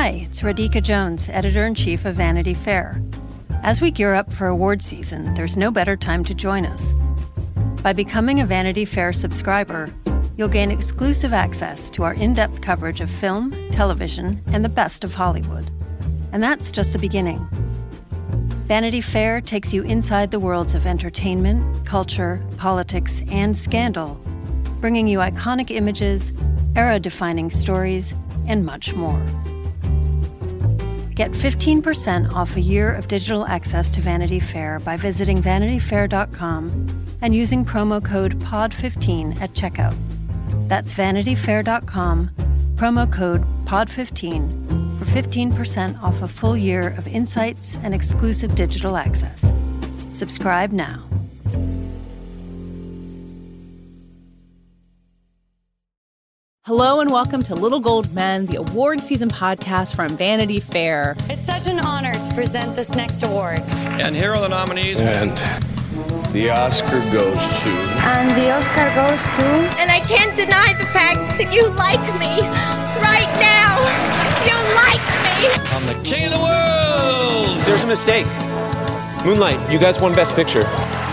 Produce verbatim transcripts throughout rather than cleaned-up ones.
Hi, it's Radhika Jones, Editor-in-Chief of Vanity Fair. As we gear up for award season, there's no better time to join us. By becoming a Vanity Fair subscriber, you'll gain exclusive access to our in-depth coverage of film, television, and the best of Hollywood. And that's just the beginning. Vanity Fair takes you inside the worlds of entertainment, culture, politics, and scandal, bringing you iconic images, era-defining stories, and much more. Get fifteen percent off a year of digital access to Vanity Fair by visiting vanity fair dot com and using promo code P O D fifteen at checkout. That's vanity fair dot com, promo code P O D fifteen for fifteen percent off a full year of insights and exclusive digital access. Subscribe now. Hello and welcome to Little Gold Men, the award season podcast from Vanity Fair. It's such an honor to present this next award. And here are the nominees. And the Oscar goes to... And the Oscar goes to... And I can't deny the fact that you like me. Right now. You like me. I'm the king of the world. There's a mistake. Moonlight, you guys won Best Picture.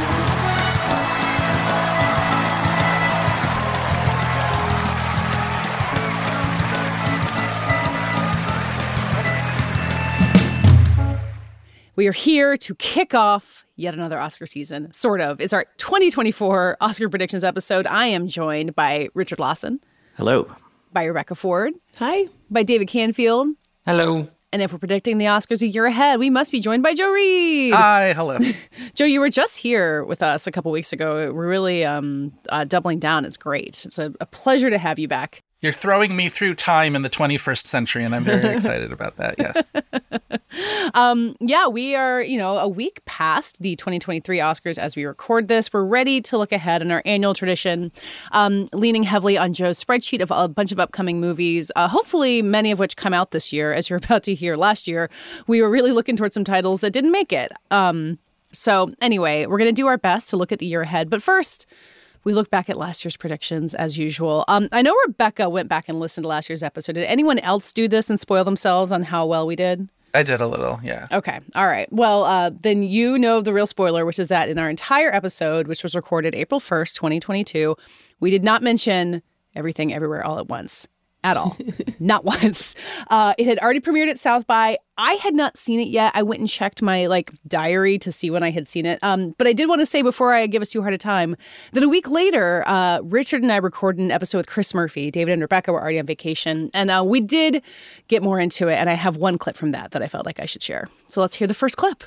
We are here to kick off yet another Oscar season, sort of. It's our twenty twenty-four Oscar predictions episode. I am joined by Richard Lawson. Hello. By Rebecca Ford. Hi. By David Canfield. Hello. And if we're predicting the Oscars a year ahead, we must be joined by Joe Reed. Hi, hello. Joe, you were just here with us a couple weeks ago. We're really um, uh, doubling down. It's great. It's a, a pleasure to have you back. You're throwing me through time in the twenty-first century, and I'm very excited about that, yes. um, yeah, we are, you know, a week past the twenty twenty-three Oscars as we record this. We're ready to look ahead in our annual tradition, um, leaning heavily on Joe's spreadsheet of a bunch of upcoming movies, uh, hopefully many of which come out this year. As you're about to hear, last year, we were really looking towards some titles that didn't make it. Um, so anyway, we're going to do our best to look at the year ahead. But first, we look back at last year's predictions, as usual. Um, I know Rebecca went back and listened to last year's episode. Did anyone else do this and spoil themselves on how well we did? I did a little, yeah. Okay. All right. Well, uh, then you know the real spoiler, which is that in our entire episode, which was recorded April first, twenty twenty-two, we did not mention Everything Everywhere All at Once. At all. Not once. Uh, it had already premiered at South by. I had not seen it yet. I went and checked my like diary to see when I had seen it. Um, but I did want to say before I give us too hard a time that a week later, uh, Richard and I recorded an episode with Chris Murphy. David and Rebecca were already on vacation. And uh, we did get more into it. And I have one clip from that that I felt like I should share. So let's hear the first clip.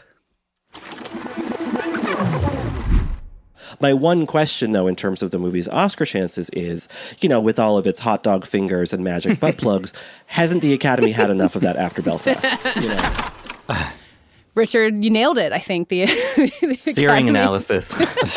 My one question, though, in terms of the movie's Oscar chances is, you know, with all of its hot dog fingers and magic butt plugs, hasn't the Academy had enough of that after Belfast? You know? Richard, you nailed it, I think. The, the Searing analysis.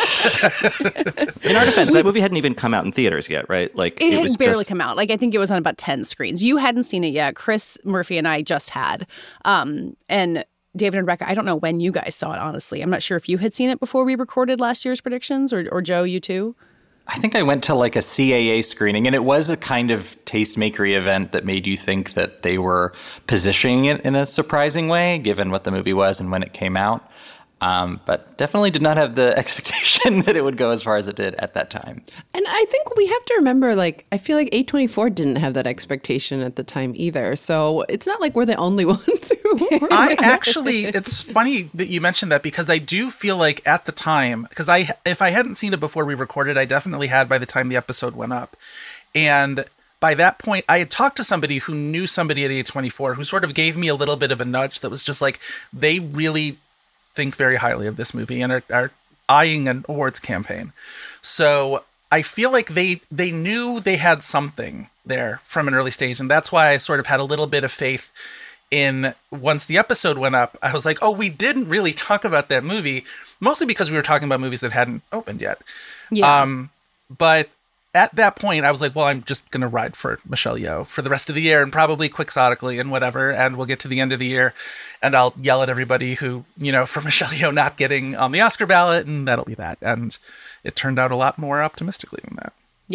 In our defense, that movie hadn't even come out in theaters yet, right? Like It, it had was barely just... come out. Like, I think it was on about ten screens. You hadn't seen it yet. Chris Murphy and I just had. Um, and... David and Rebecca, I don't know when you guys saw it, honestly. I'm not sure if you had seen it before we recorded last year's predictions, or, or Joe, you too? I think I went to like a C A A screening, and it was a kind of tastemakery event that made you think that they were positioning it in a surprising way, given what the movie was and when it came out. Um, but definitely did not have the expectation that it would go as far as it did at that time. And I think we have to remember, like, I feel like A twenty-four didn't have that expectation at the time either. So it's not like we're the only ones who were. I actually, it's funny that you mentioned that, because I do feel like at the time, because I, if I hadn't seen it before we recorded, I definitely had by the time the episode went up. And by that point, I had talked to somebody who knew somebody at A twenty-four who sort of gave me a little bit of a nudge that was just like, they really think very highly of this movie and are, are eyeing an awards campaign. So I feel like they they knew they had something there from an early stage. And that's why I sort of had a little bit of faith in, once the episode went up, I was like, oh, we didn't really talk about that movie, mostly because we were talking about movies that hadn't opened yet. Yeah. Um, but at that point, I was like, well, I'm just going to ride for Michelle Yeoh for the rest of the year, and probably quixotically and whatever. And we'll get to the end of the year and I'll yell at everybody who, you know, for Michelle Yeoh not getting on the Oscar ballot, and that'll be that. And it turned out a lot more optimistically than that. Yeah.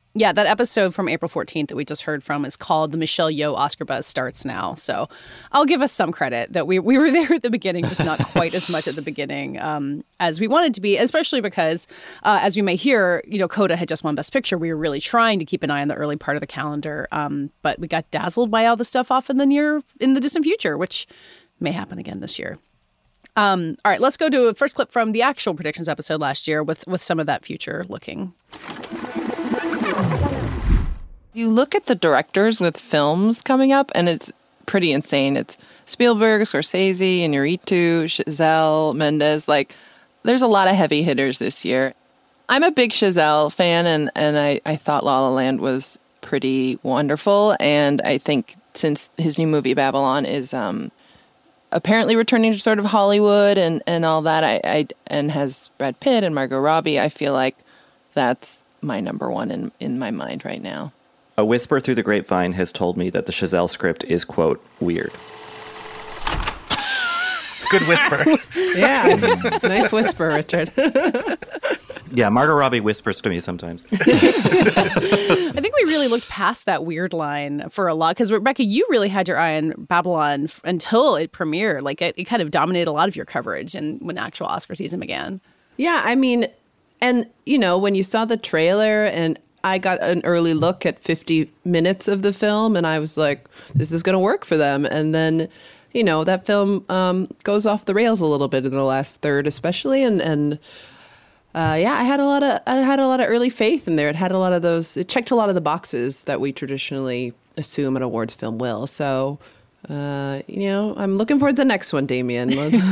Yeah, that episode from April fourteenth that we just heard from is called The Michelle Yeoh Oscar Buzz Starts Now. So I'll give us some credit that we, we were there at the beginning, just not quite as much at the beginning um, as we wanted to be, especially because, uh, as we may hear, you know, Coda had just won Best Picture. We were really trying to keep an eye on the early part of the calendar, um, but we got dazzled by all the stuff off in the near, in the distant future, which may happen again this year. Um, all right, let's go to a first clip from the actual predictions episode last year with, with some of that future looking. You look at the directors with films coming up, and it's pretty insane. It's Spielberg, Scorsese, Iñárritu, Chazelle, Mendes. Like, there's a lot of heavy hitters this year. I'm a big Chazelle fan, and, and I, I thought La La Land was pretty wonderful. And I think since his new movie, Babylon, is um, apparently returning to sort of Hollywood and, and all that, I, I and has Brad Pitt and Margot Robbie, I feel like that's my number one in, in my mind right now. A whisper through the grapevine has told me that the Chazelle script is, quote, weird. Good whisper. Yeah, nice whisper, Richard. Yeah, Margot Robbie whispers to me sometimes. I think we really looked past that weird line for a lot, because Rebecca, you really had your eye on Babylon f- until it premiered. Like, it, it kind of dominated a lot of your coverage and when actual Oscar season began. Yeah, I mean, and, you know, when you saw the trailer, and I got an early look at fifty minutes of the film, and I was like, this is going to work for them. And then, you know, that film um, goes off the rails a little bit in the last third, especially. And, and uh, yeah, I had a lot of I had a lot of early faith in there. It had a lot of those. It checked a lot of the boxes that we traditionally assume an awards film will. So, uh, you know, I'm looking forward to the next one, Damien.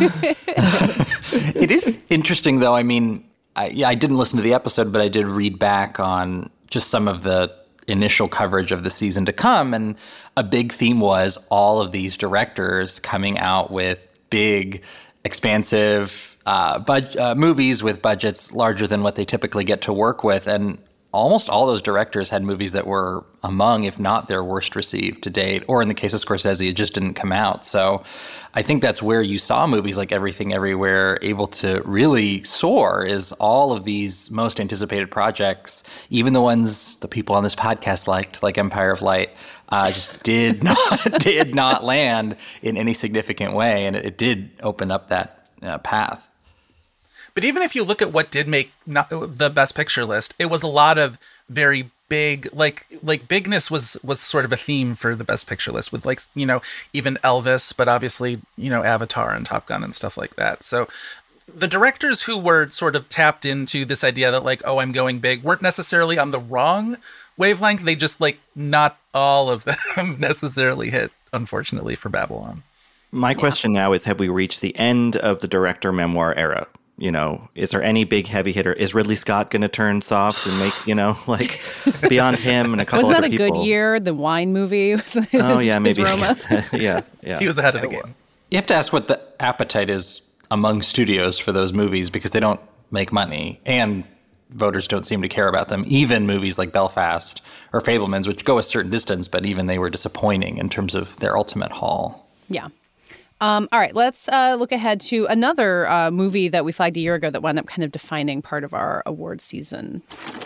It is interesting, though. I mean, I, yeah, I didn't listen to the episode, but I did read back on just some of the initial coverage of the season to come. And a big theme was all of these directors coming out with big, expansive uh, bud- uh, movies with budgets larger than what they typically get to work with. And almost all those directors had movies that were among, if not their worst received to date. Or in the case of Scorsese, it just didn't come out. So I think that's where you saw movies like Everything Everywhere able to really soar, is all of these most anticipated projects, even the ones the people on this podcast liked, like Empire of Light, uh, just did not did not land in any significant way. And it, it did open up that uh, path. But even if you look at what did make not the Best Picture list, it was a lot of very big, like like bigness was was sort of a theme for the Best Picture list, with, like, you know, even Elvis, but obviously, you know, Avatar and Top Gun and stuff like that. So the directors who were sort of tapped into this idea that, like, oh, I'm going big, weren't necessarily on the wrong wavelength. They just, like, not all of them necessarily hit, unfortunately, for Babylon. My question yeah. now is, have we reached the end of the director memoir era? You know, is there any big heavy hitter? Is Ridley Scott going to turn soft and make, you know, like, beyond him and a couple Wasn't other people? Wasn't that a good year? The wine movie? Was, oh, yeah, maybe. Roma. yeah, yeah. He was ahead of the game. You have to ask what the appetite is among studios for those movies, because they don't make money and voters don't seem to care about them. Even movies like Belfast or Fabelmans, which go a certain distance, but even they were disappointing in terms of their ultimate haul. Yeah. Um, all right, let's uh, look ahead to another uh, movie that we flagged a year ago that wound up kind of defining part of our award season.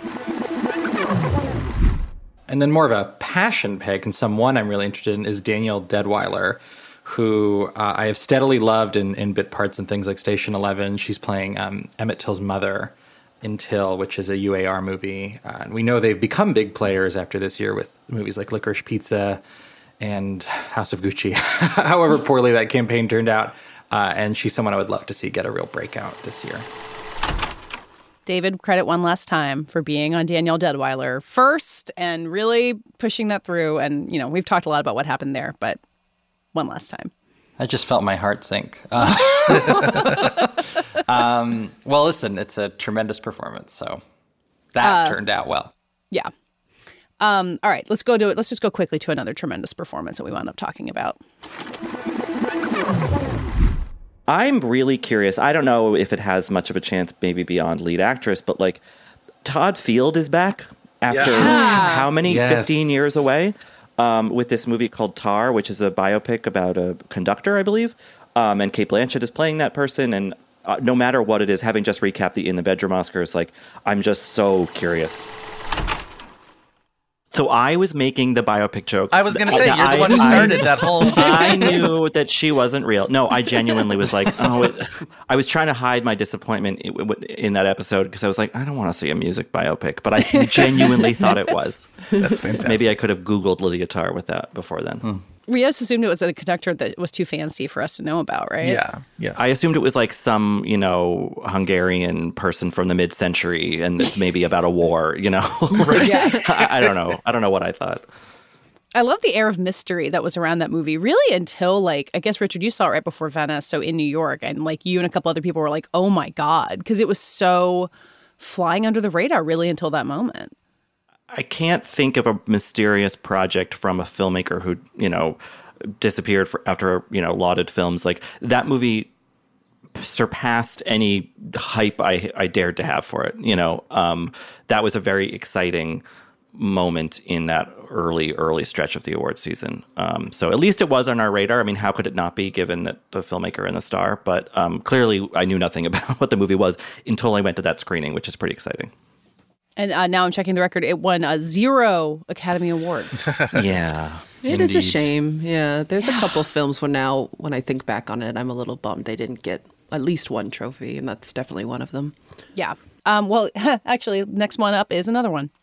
And then more of a passion pick, and someone I'm really interested in, is Danielle Deadwyler, who uh, I have steadily loved in, in bit parts and things like Station Eleven. She's playing um, Emmett Till's mother in Till, which is a U A R movie. Uh, and we know they've become big players after this year with movies like Licorice Pizza and House of Gucci, however poorly that campaign turned out. Uh, and she's someone I would love to see get a real breakout this year. David, credit one last time for being on Danielle Deadwyler first and really pushing that through. And, you know, we've talked a lot about what happened there, but one last time. I just felt my heart sink. Uh, um, well, listen, it's a tremendous performance, so that uh, turned out well. Yeah. Um, all right, let's go to it. Let's just go quickly to another tremendous performance that we wound up talking about. I'm really curious. I don't know if it has much of a chance, maybe beyond lead actress, but, like, Todd Field is back after yeah. how many? Yes. fifteen years away um, with this movie called Tar, which is a biopic about a conductor, I believe. Um, and Cate Blanchett is playing that person. And uh, no matter what it is, having just recapped the In the Bedroom Oscars, like, I'm just so curious. So I was making the biopic joke. I was going to say, I, you're the I, one who started I, that whole... I knew that she wasn't real. No, I genuinely was like, oh, it, I was trying to hide my disappointment in that episode because I was like, I don't want to see a music biopic, but I genuinely thought it was. That's fantastic. Maybe I could have Googled Lydia Tarr with that before then. Hmm. We just assumed it was a conductor that was too fancy for us to know about, right? Yeah, yeah. I assumed it was like some, you know, Hungarian person from the mid-century, and it's maybe about a war, you know? Right. Yeah. I, I don't know. I don't know what I thought. I love the air of mystery that was around that movie, really until, like, I guess, Richard, you saw it right before Venice, so in New York, and, like, you and a couple other people were like, oh, my God, because it was so flying under the radar, really, until that moment. I can't think of a mysterious project from a filmmaker who, you know, disappeared for, after, you know, lauded films. Like, that movie surpassed any hype I, I dared to have for it, you know. Um, that was a very exciting moment in that early, early stretch of the award season. Um, so at least it was on our radar. I mean, how could it not be, given that the filmmaker and the star? But um, clearly I knew nothing about what the movie was until I went to that screening, which is pretty exciting. And uh, now I'm checking the record. It won uh, zero Academy Awards. Yeah. It indeed. is a shame. Yeah. There's a couple films where now, when I think back on it, I'm a little bummed they didn't get at least one trophy, and that's definitely one of them. Yeah. Um, well, actually, next one up is another one.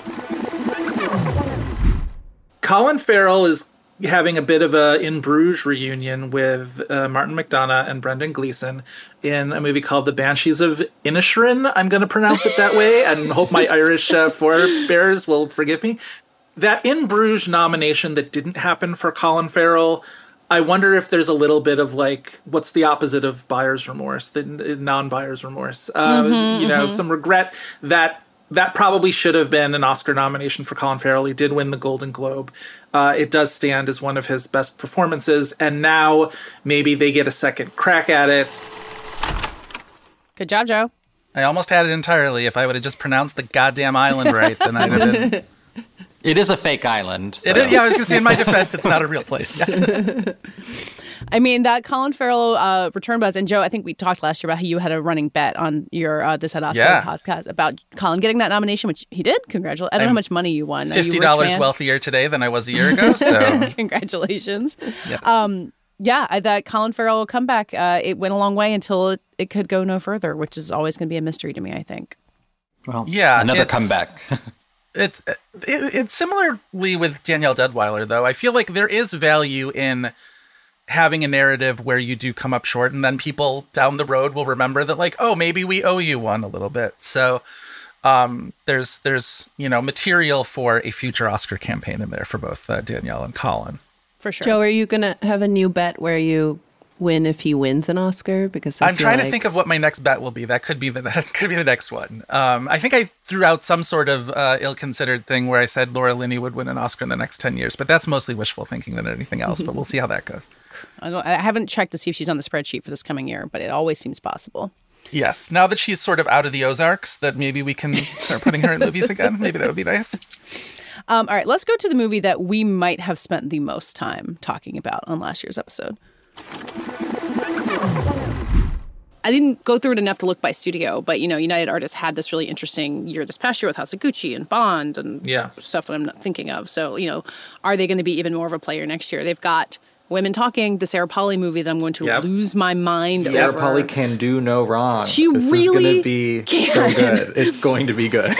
Colin Farrell is having a bit of a In Bruges reunion with uh, Martin McDonagh and Brendan Gleeson in a movie called The Banshees of Inisherin. I'm going to pronounce it that way and hope my Irish uh, forebears will forgive me. That In Bruges nomination that didn't happen for Colin Farrell, I wonder if there's a little bit of, like, what's the opposite of buyer's remorse, the non-buyer's remorse. Uh, Mm-hmm, you know, mm-hmm. some regret that that probably should have been an Oscar nomination for Colin Farrell. He did win the Golden Globe. Uh, it does stand as one of his best performances, and now maybe they get a second crack at it. Good job, Joe. I almost had it entirely. If I would have just pronounced the goddamn island right, then I'd have been... It is a fake island. So. It is, yeah, I was going to say, in my defense, it's not a real place. Yeah. I mean, that Colin Farrell uh, return buzz, and Joe, I think we talked last year about how you had a running bet on your uh, This Had Oscar Yeah. podcast about Colin getting that nomination, which he did. Congratulations. I don't know I'm how much money you won. Are you fifty rich, dollars man? wealthier today than I was a year ago, so... Congratulations. Yes. Um, yeah, I, that Colin Farrell comeback, uh, it went a long way until it, it could go no further, which is always going to be a mystery to me, I think. Well, yeah, another it's- comeback. It's it, it's similarly with Danielle Deadwyler, though. I feel like there is value in having a narrative where you do come up short, and then people down the road will remember that, like, oh, maybe we owe you one a little bit. So um, there's there's you know material for a future Oscar campaign in there for both uh, Danielle and Colin. For sure. Joe, are you going to have a new bet where you win if he wins an Oscar? Because I I'm feel trying like... to think of what my next bet will be. That could be the that could be the next one. Um, I think I threw out some sort of uh, ill-considered thing where I said Laura Linney would win an Oscar in the next ten years, but that's mostly wishful thinking than anything else. But we'll see how that goes. I, don't, I haven't checked to see if she's on the spreadsheet for this coming year, but it always seems possible. Yes, now that she's sort of out of the Ozarks, that maybe we can start putting her in movies again. Maybe that would be nice. Um, all right, let's go to the movie that we might have spent the most time talking about on last year's episode. I didn't go through it enough to look by studio, but, you know, United Artists had this really interesting year this past year with House of Gucci and Bond and yeah. stuff that I'm not thinking of. So, you know, are they going to be even more of a player next year? They've got Women Talking, the Sarah Polley movie that I'm going to yep. lose my mind Sarah over. Sarah Polley can do no wrong. She this really is going to be can. so good. It's going to be good.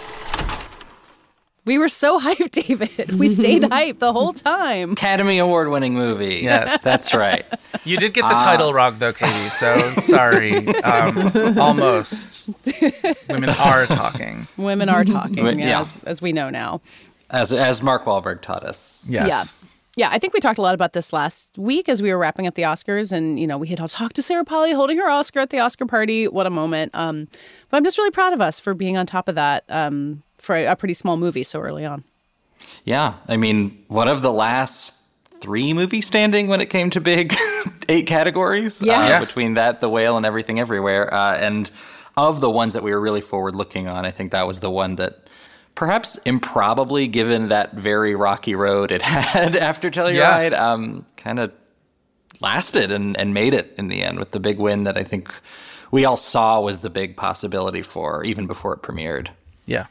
We were so hyped, David. We stayed hyped the whole time. Academy Award winning movie. Yes, that's right. You did get the uh, title wrong, though, Katie, so sorry. Um, almost. Women are talking. Women are talking, yeah, yeah, as, as we know now. As as Mark Wahlberg taught us. Yes. Yeah. Yeah, I think we talked a lot about this last week as we were wrapping up the Oscars. And, you know, we had all talked to Sarah Polley holding her Oscar at the Oscar party. What a moment. Um, but I'm just really proud of us for being on top of that um, for a, a pretty small movie so early on. Yeah. I mean, one of the last three movies standing when it came to big eight categories. Yeah. Uh, yeah. Between that, The Whale, and Everything Everywhere. Uh, and of the ones that we were really forward looking on, I think that was the one that perhaps improbably, given that very rocky road it had after Telluride, yeah. um, kind of lasted and, and made it in the end with the big win that I think we all saw was the big possibility for even before it premiered. Yeah.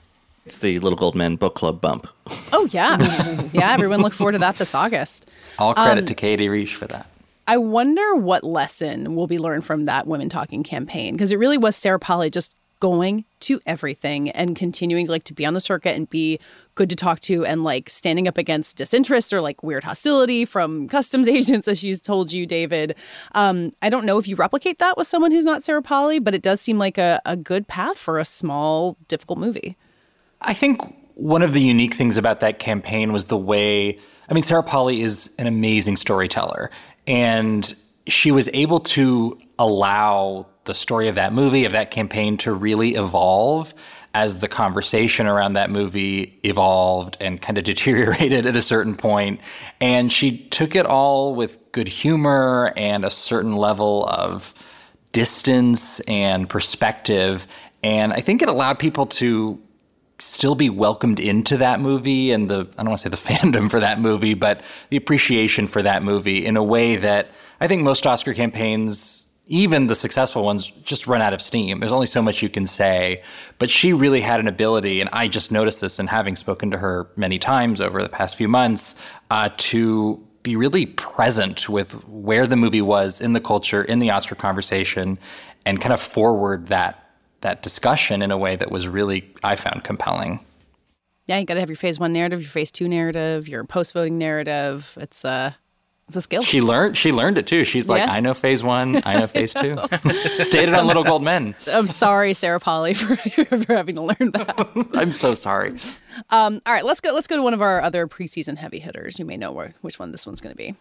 It's the Little Gold Men book club bump. Oh, yeah. Yeah, everyone look forward to that this August. All credit Um, to Katie Reich for that. I wonder what lesson will be learned from that Women Talking campaign, because it really was Sarah Polley just going to everything and continuing like to be on the circuit and be good to talk to and like standing up against disinterest or like weird hostility from customs agents, as she's told you, David. Um, I don't know if you replicate that with someone who's not Sarah Polley, but it does seem like a, a good path for a small, difficult movie. I think one of the unique things about that campaign was the way, I mean, Sarah Polley is an amazing storyteller, and she was able to allow the story of that movie, of that campaign, to really evolve as the conversation around that movie evolved and kind of deteriorated at a certain point. And she took it all with good humor and a certain level of distance and perspective. And I think it allowed people to still be welcomed into that movie and the, I don't want to say the fandom for that movie, but the appreciation for that movie in a way that I think most Oscar campaigns, even the successful ones, just run out of steam. There's only so much you can say. But she really had an ability, and I just noticed this in having spoken to her many times over the past few months, uh, to be really present with where the movie was in the culture, in the Oscar conversation, and kind of forward that that discussion in a way that was really, I found, compelling. Yeah, you got to have your phase one narrative, your phase two narrative, your post-voting narrative. It's uh, it's a skill. She learned. She learned it too. She's like, Yeah. I know phase one. I know phase two. Stated on Little Gold Men. I'm sorry, Sarah Polley, for, for having to learn that. I'm so sorry. Um, all right, let's go. Let's go to one of our other preseason heavy hitters. You may know where, which one this one's going to be.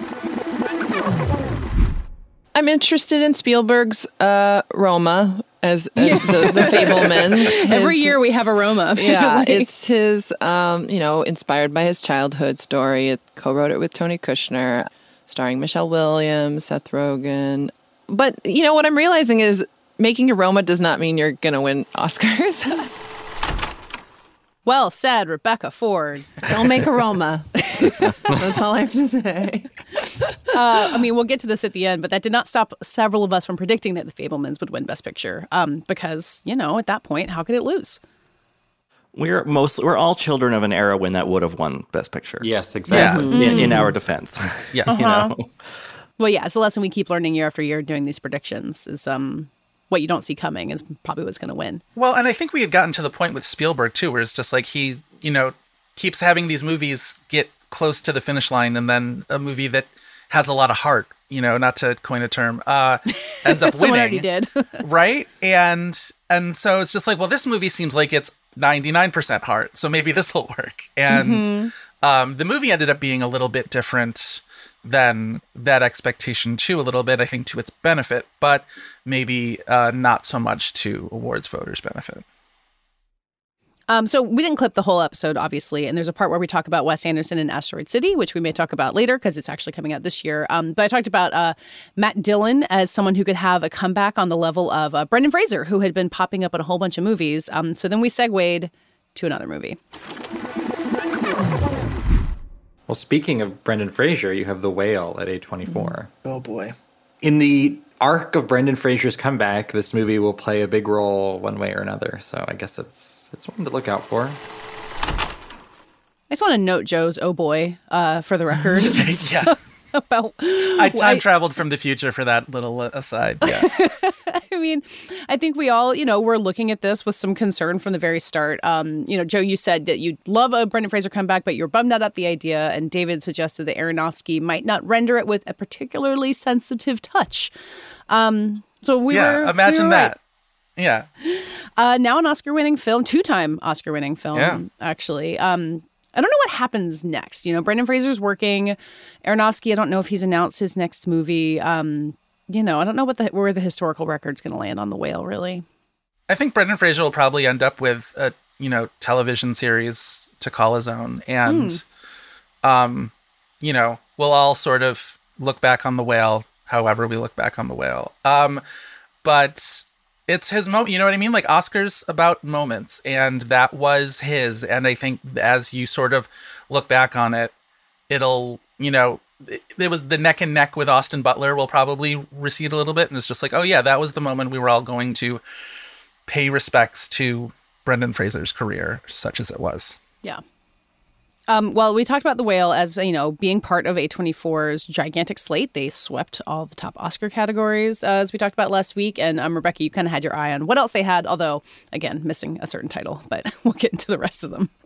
I'm interested in Spielberg's uh, Roma as uh, the, the Fabelmans. Every His- year we have a Roma. Yeah, apparently. it's his, um, you know, inspired by his childhood story. It co-wrote it with Tony Kushner, starring Michelle Williams, Seth Rogen. But, you know, what I'm realizing is making a Roma does not mean you're going to win Oscars. Well said, Rebecca Ford. Don't make a Roma. That's all I have to say. Uh, I mean, we'll get to this at the end, but that did not stop several of us from predicting that The Fabelmans would win Best Picture. Um, because, you know, at that point, how could it lose? We're mostly we're all children of an era when that would have won Best Picture. Yes, exactly. In, in Mm. our defense. Yes. You Uh-huh. know? Well, yeah, it's a lesson we keep learning year after year doing these predictions is um, what you don't see coming is probably what's going to win. Well, and I think we had gotten to the point with Spielberg, too, where it's just like he, you know, keeps having these movies get close to the finish line, and then a movie that has a lot of heart, you know, not to coin a term, uh, ends up Someone winning. already did. Right? And and so it's just like, well, this movie seems like it's ninety-nine percent heart, so maybe this will work. And Mhm. um, the movie ended up being a little bit different than that expectation, too, a little bit, I think, to its benefit, but maybe uh, not so much to awards voters' benefit. Um, so we didn't clip the whole episode, obviously, and there's a part where we talk about Wes Anderson and Asteroid City, which we may talk about later because it's actually coming out this year. Um, but I talked about uh, Matt Dillon as someone who could have a comeback on the level of uh, Brendan Fraser, who had been popping up in a whole bunch of movies. Um, so then we segued to another movie. Well, speaking of Brendan Fraser, you have The Whale at A twenty-four. Oh, boy. In the arc of Brendan Fraser's comeback, this movie will play a big role one way or another. So I guess it's it's one to look out for. I just want to note Joe's "oh boy" uh, for the record. Yeah. About I time I- traveled from the future for that little uh, aside. Yeah. I mean, I think we all, you know, we're looking at this with some concern from the very start. Um, you know, Joe, you said that you'd love a Brendan Fraser comeback, but you're bummed out at the idea. And David suggested that Aronofsky might not render it with a particularly sensitive touch. Um, so we yeah. were Imagine we were that. right. Yeah. Uh, now an Oscar-winning film, two-time Oscar-winning film, Yeah. actually. Um, I don't know what happens next. You know, Brendan Fraser's working. Aronofsky, I don't know if he's announced his next movie. Um, you know, I don't know what the where the historical record's going to land on The Whale, really. I think Brendan Fraser will probably end up with a, you know, television series to call his own. And, Hmm. um, you know, we'll all sort of look back on The Whale, however we look back on The Whale. Um, but it's his moment, you know what I mean? Like, Oscar's about moments, and that was his. And I think as you sort of look back on it, it'll, you know, it, it was the neck and neck with Austin Butler will probably recede a little bit. And it's just like, oh yeah, that was the moment we were all going to pay respects to Brendan Fraser's career, such as it was. Yeah. Um, well, we talked about The Whale as, you know, being part of A twenty-four's gigantic slate. They swept all the top Oscar categories, uh, as we talked about last week. And um, Rebecca, you kind of had your eye on what else they had, although, again, missing a certain title. But we'll get into the rest of them.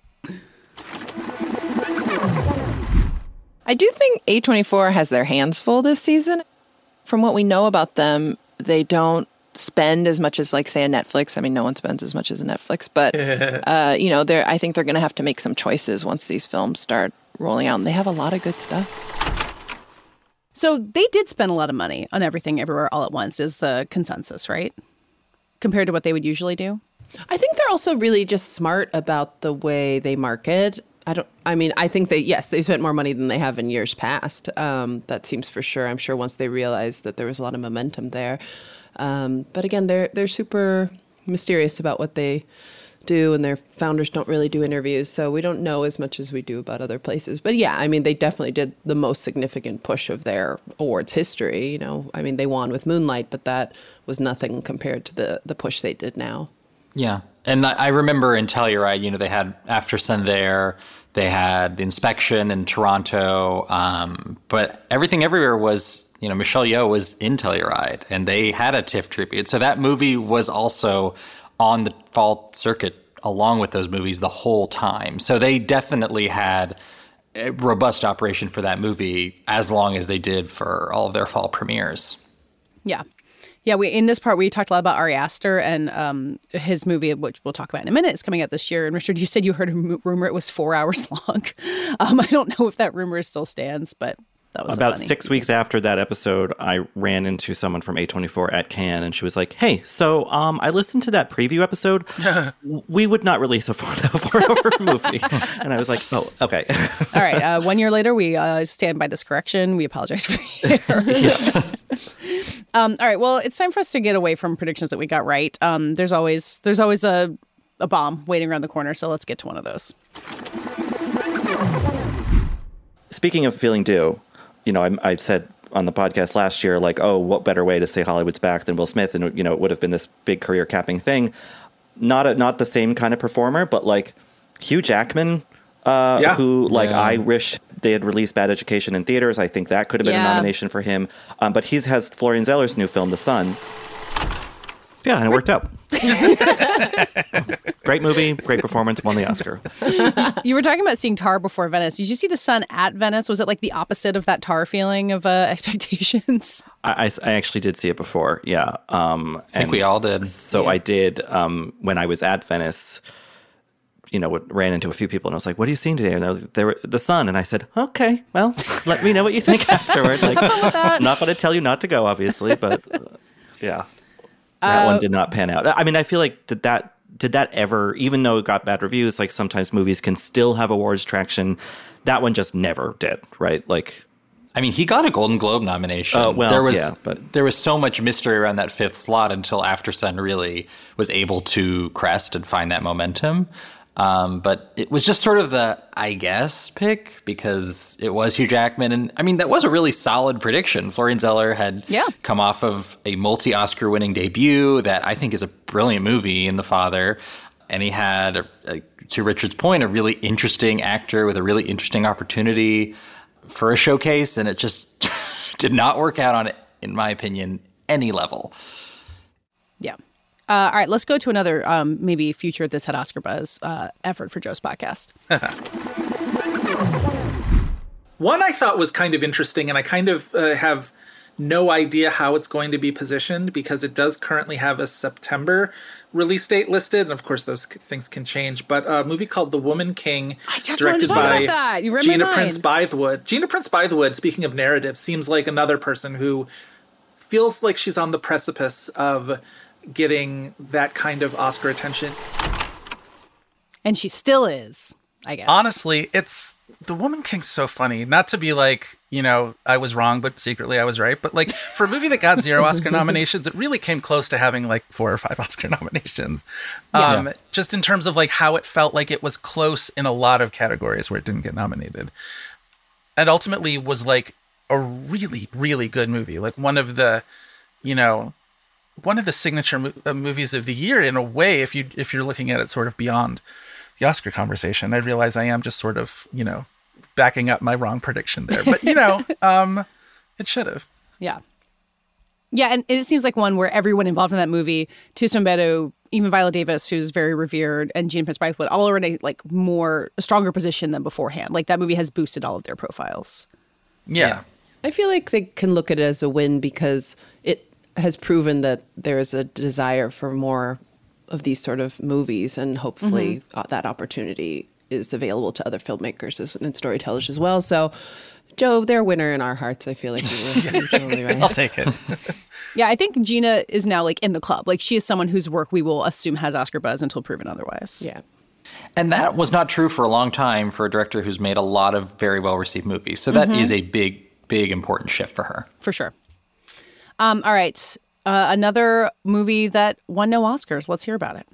I do think A twenty-four has their hands full this season. From what we know about them, they don't spend as much as, like, say, a Netflix. I mean, no one spends as much as a Netflix, but uh, you know, they're. I think they're going to have to make some choices once these films start rolling out. And they have a lot of good stuff. So they did spend a lot of money on Everything Everywhere All at Once, is the consensus, right? Compared to what they would usually do. I think they're also really just smart about the way they market. I don't. I mean, I think they. Yes, they spent more money than they have in years past. Um, that seems for sure. I'm sure once they realized that there was a lot of momentum there. Um, but again, they're they're super mysterious about what they do, and their founders don't really do interviews, so we don't know as much as we do about other places. But yeah, I mean, they definitely did the most significant push of their awards history. You know, I mean, they won with Moonlight, but that was nothing compared to the the push they did now. Yeah, and I remember in Telluride, you know, they had After Sun there, they had The Inspection in Toronto, um, but Everything Everywhere was. You know, Michelle Yeoh was in Telluride, and they had a TIFF tribute. So that movie was also on the fall circuit along with those movies the whole time. So they definitely had a robust operation for that movie as long as they did for all of their fall premieres. Yeah. Yeah, we in this part, we talked a lot about Ari Aster and um, his movie, which we'll talk about in a minute, is coming out this year. And Richard, you said you heard a rumor it was four hours long. Um, I don't know if that rumor still stands, but... That was About six weeks after that episode, I ran into someone from A twenty-four at Cannes, and she was like, hey, so um, I listened to that preview episode. We would not release a four-hour movie. And I was like, oh, okay. All right. Uh, one year later, we uh, stand by this correction. We apologize for the error. um, all right. Well, it's time for us to get away from predictions that we got right. Um, there's always there's always a, a bomb waiting around the corner, so let's get to one of those. Speaking of feeling due, you know, I, I said on the podcast last year, like, oh, what better way to say Hollywood's back than Will Smith? And, you know, it would have been this big career capping thing. Not a, not the same kind of performer, but like Hugh Jackman, uh, yeah. who like yeah. I wish they had released Bad Education in theaters. I think that could have been yeah. a nomination for him. Um, but he has Florian Zeller's new film, The Son. Yeah, and it worked out. Great movie, great performance, won the Oscar. You were talking about seeing Tar before Venice. Did you see The Sun at Venice? Was it like the opposite of that Tar feeling of uh, expectations? I, I, I actually did see it before, yeah. Um, I think we all did. So yeah. I did um, when I was at Venice. You know, ran into a few people and I was like, what are you seeing today? And they were, they were The Sun. And I said, okay, well, let me know what you think afterward. Like, I'm not going to tell you not to go, obviously, but uh, yeah, that uh, one did not pan out. I mean, I feel like did that, did that ever, even though it got bad reviews, like sometimes movies can still have awards traction. That one just never did, right? Like, I mean, he got a Golden Globe nomination. Oh, well, there was, yeah, but there was so much mystery around that fifth slot until After Sun really was able to crest and find that momentum. Um, but it was just sort of the, I guess, pick because it was Hugh Jackman. And I mean, that was a really solid prediction. Florian Zeller had yeah. come off of a multi-Oscar winning debut that I think is a brilliant movie in The Father. And he had, a, a, to Richard's point, a really interesting actor with a really interesting opportunity for a showcase. And it just did not work out on, in my opinion, any level. Yeah. Uh, all right, let's go to another um, maybe future This Had Oscar Buzz uh, effort for Joe's podcast. One I thought was kind of interesting, and I kind of uh, have no idea how it's going to be positioned because it does currently have a September release date listed, and of course those things can change. But a movie called The Woman King, I just directed wanted to talk by about that. You read Gina my Prince mind. Bythewood. Gina Prince Bythewood, speaking of narrative, seems like another person who feels like she's on the precipice of getting that kind of Oscar attention. And she still is, I guess. Honestly, it's The Woman King's so funny. Not to be like, you know, I was wrong, but secretly I was right. But like for a movie that got zero Oscar nominations, it really came close to having like four or five Oscar nominations. Yeah. Um, just in terms of like how it felt like it was close in a lot of categories where it didn't get nominated. And ultimately was like a really, really good movie. Like one of the, you know, one of the signature mo- uh, movies of the year in a way. If you if you're looking at it sort of beyond the Oscar conversation, I realize I am just sort of you know backing up my wrong prediction there. But you know, um, it should have. Yeah. Yeah, and it seems like one where everyone involved in that movie, Toussaint Beto, even Viola Davis, who's very revered, and Gina Prince Bythewood, all are in a like more a stronger position than beforehand. Like that movie has boosted all of their profiles. Yeah. yeah. I feel like they can look at it as a win because it has proven that there is a desire for more of these sort of movies, and hopefully mm-hmm. uh, that opportunity is available to other filmmakers and storytellers as well. So, Joe, they're a winner in our hearts. I feel like you were totally right. I'll take it. Yeah, I think Gina is now like in the club. Like she is someone whose work we will assume has Oscar buzz until proven otherwise. Yeah. And that was not true for a long time for a director who's made a lot of very well-received movies. So that mm-hmm. is a big, big, important shift for her. For sure. Um, all right. Uh, another movie that won no Oscars. Let's hear about it.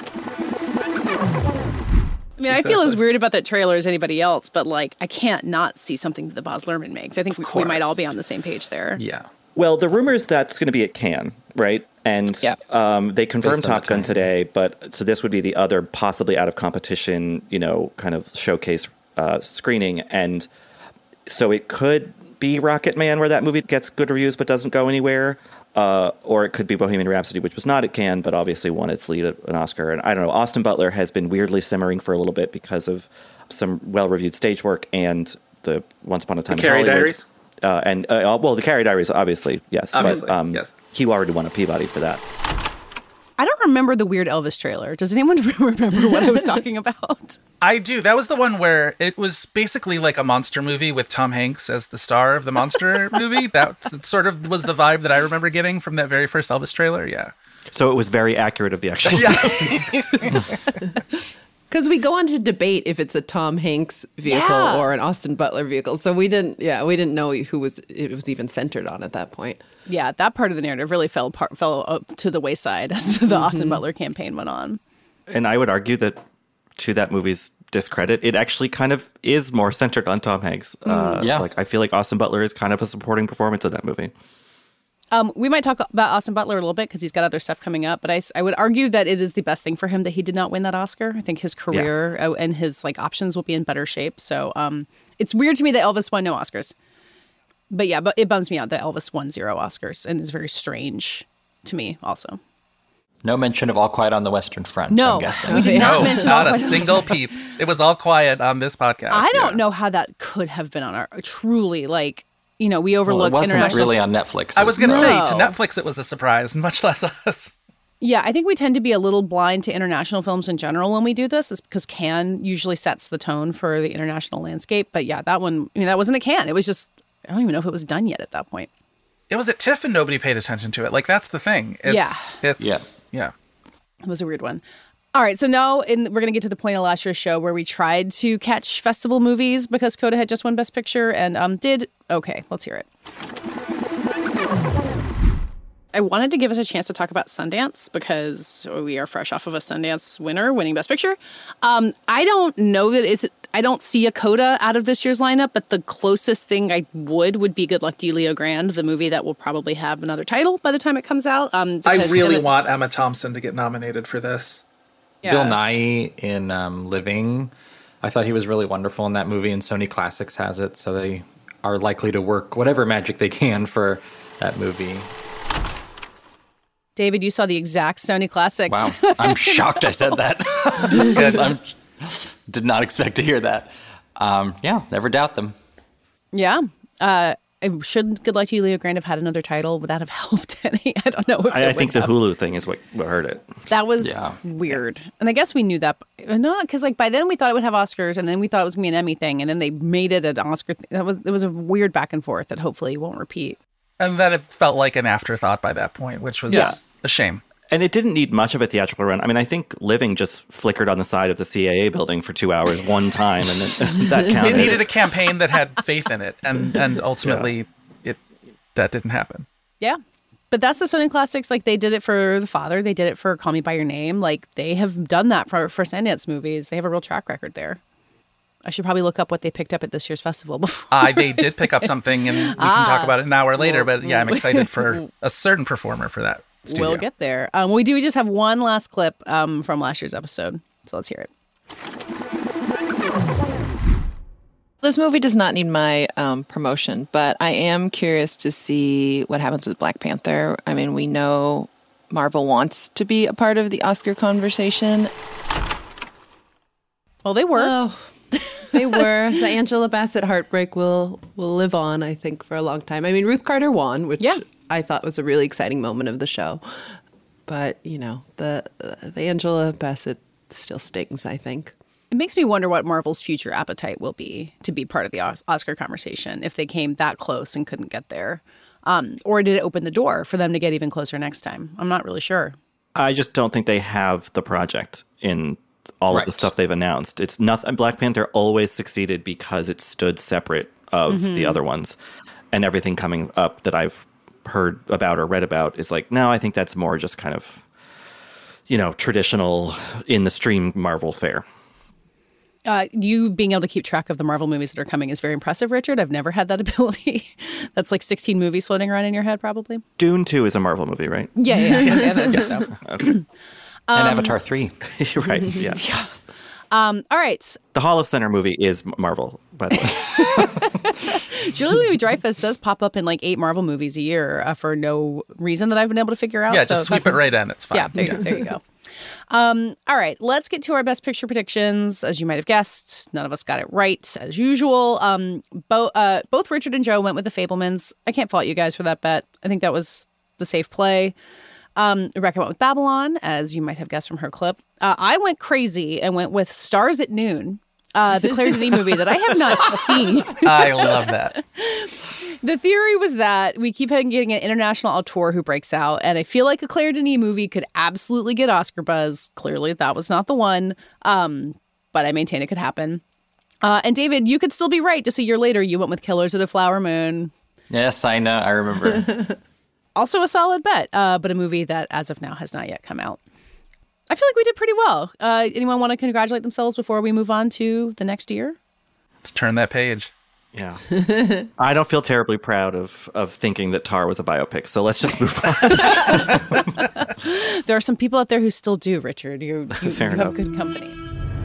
I mean, exactly. I feel as weird about that trailer as anybody else, but like, I can't not see something that the Baz Luhrmann makes. I think we, we might all be on the same page there. Yeah. Well, the rumor is that's going to be at Cannes, right? And yeah. um, they confirmed Top Gun today, but so this would be the other possibly out of competition, you know, kind of showcase uh, screening. And so it could be Rocket Man, where that movie gets good reviews but doesn't go anywhere. Uh, or it could be Bohemian Rhapsody, which was not at Cannes, but obviously won its lead at an Oscar. And I don't know, Austin Butler has been weirdly simmering for a little bit because of some well-reviewed stage work and the Once Upon a Time the in Carrie Hollywood. Diaries? Uh, and, uh, well, the Carrie Diaries, obviously, yes. Obviously, but um, yes. He already won a Peabody for that. I don't remember the weird Elvis trailer. Does anyone remember what I was talking about? I do. That was the one where it was basically like a monster movie with Tom Hanks as the star of the monster movie. That sort of was the vibe that I remember getting from that very first Elvis trailer. Yeah. So it was very accurate of the actual. Yeah. Because we go on to debate if it's a Tom Hanks vehicle yeah. or an Austin Butler vehicle. So we didn't, yeah, we didn't know who was it was even centered on at that point. Yeah, that part of the narrative really fell apart, fell up to the wayside as the mm-hmm. Austin Butler campaign went on. And I would argue that, to that movie's discredit, it actually kind of is more centered on Tom Hanks. Mm. Uh, yeah. Like, I feel like Austin Butler is kind of a supporting performance in that movie. Um, we might talk about Austin Butler a little bit because he's got other stuff coming up, but I, I would argue that it is the best thing for him that he did not win that Oscar. I think his career yeah. and his like options will be in better shape. So um, it's weird to me that Elvis won no Oscars. But yeah, but it bums me out that Elvis won zero Oscars, and it's very strange to me also. No mention of All Quiet on the Western Front. No, I'm guessing. we did not no, mention not All a Quiet single peep. It was all quiet on this podcast. I don't yeah. know how that could have been on our truly like. You know, we overlook well, it wasn't international. really on Netflix. I was going to no. say, to Netflix, it was a surprise, much less us. Yeah, I think we tend to be a little blind to international films in general when we do this. It's because Cannes usually sets the tone for the international landscape. But yeah, that one, I mean, that wasn't a Cannes. It was just, I don't even know if it was done yet at that point. It was at TIFF and nobody paid attention to it. Like, that's the thing. It's, yeah. It's, yes. Yeah. It was a weird one. All right, so now in, we're going to get to the point of last year's show where we tried to catch festival movies because Coda had just won Best Picture and um, did okay. Let's hear it. I wanted to give us a chance to talk about Sundance because we are fresh off of a Sundance winner winning Best Picture. Um, I don't know that it's, I don't see a Coda out of this year's lineup, but the closest thing I would would be Good Luck to You, Leo Grand, the movie that will probably have another title by the time it comes out. Um, I really Emma, want Emma Thompson to get nominated for this. Yeah. Bill Nighy in um, Living, I thought he was really wonderful in that movie, and Sony Classics has it, so they are likely to work whatever magic they can for that movie. David, you saw the exact Sony Classics. Wow, I'm shocked I said that. That's good. I did not expect to hear that. Um, yeah, never doubt them. Yeah. Uh, should Good Luck to You, Leo Grand have had another title? Would that have helped any? I don't know. If I, I think the have. Hulu thing is what, what hurt it. That was yeah. weird. And I guess we knew that. No, because like by then we thought it would have Oscars, and then we thought it was going to be an Emmy thing, and then they made it an Oscar thing. That was, it was a weird back and forth that hopefully won't repeat. And then it felt like an afterthought by that point, which was yeah. a shame. And it didn't need much of a theatrical run. I mean, I think Living just flickered on the side of the C A A building for two hours one time, and then, that counted. It needed a campaign that had faith in it, and, and ultimately yeah. it that didn't happen. Yeah. But that's the Sony Classics. Like, they did it for The Father. They did it for Call Me By Your Name. Like, they have done that for, for Sundance movies. They have a real track record there. I should probably look up what they picked up at this year's festival before. Uh, they did pick up something, and we ah, can talk about it an hour later. But yeah, I'm excited for a certain performer for that Studio. We'll get there. Um, we do just have one last clip um, from last year's episode, so let's hear it. This movie does not need my um, promotion, but I am curious to see what happens with Black Panther. I mean, we know Marvel wants to be a part of the Oscar conversation. Well, they were. Oh, they were. The Angela Bassett heartbreak will will live on, I think, for a long time. I mean, Ruth Carter won, which yeah. I thought was a really exciting moment of the show. But, you know, the the Angela Bassett still stings, I think. It makes me wonder what Marvel's future appetite will be to be part of the Oscar conversation if they came that close and couldn't get there. Um, or did it open the door for them to get even closer next time? I'm not really sure. I just don't think they have the project in all right. of the stuff they've announced. It's nothing. Black Panther always succeeded because it stood separate of mm-hmm. the other ones. And everything coming up that I've heard about or read about is like, no, I think that's more just kind of, you know, traditional in the stream Marvel fare. Uh, you being able to keep track of the Marvel movies that are coming is very impressive, Richard. I've never had that ability. That's like sixteen movies floating around in your head, probably. Dune two is a Marvel movie, right? Yeah, yeah. yeah. yes. yes. So. Okay. And um, Avatar three. Right, yeah. yeah. Um, all right. The Hall of Center movie is Marvel, by the way. Julia Louis-Dreyfus does pop up in like eight Marvel movies a year uh, for no reason that I've been able to figure out. Yeah, just so sweep it right in. It's fine. Yeah, there, yeah. there you go. Um, all right, let's get to our Best Picture predictions. As you might have guessed, none of us got it right, as usual. Um, bo- uh, both Richard and Joe went with The Fabelmans. I can't fault you guys for that bet. I think that was the safe play. Um, Rebecca went with Babylon, as you might have guessed from her clip. Uh, I went crazy and went with Stars at Noon, uh, the Claire Denis movie that I have not seen. I love that. The theory was that we keep getting an international auteur who breaks out, and I feel like a Claire Denis movie could absolutely get Oscar buzz. Clearly, that was not the one, um, but I maintain it could happen. Uh, and David, you could still be right. Just a year later, you went with Killers of the Flower Moon. Yes, I know. I remember. Also a solid bet, uh, but a movie that, as of now, has not yet come out. I feel like we did pretty well. Uh, anyone want to congratulate themselves before we move on to the next year? Let's turn that page. Yeah. I don't feel terribly proud of of thinking that Tar was a biopic, so let's just move on. There are some people out there who still do, Richard. You, you, Fair you enough. have good company.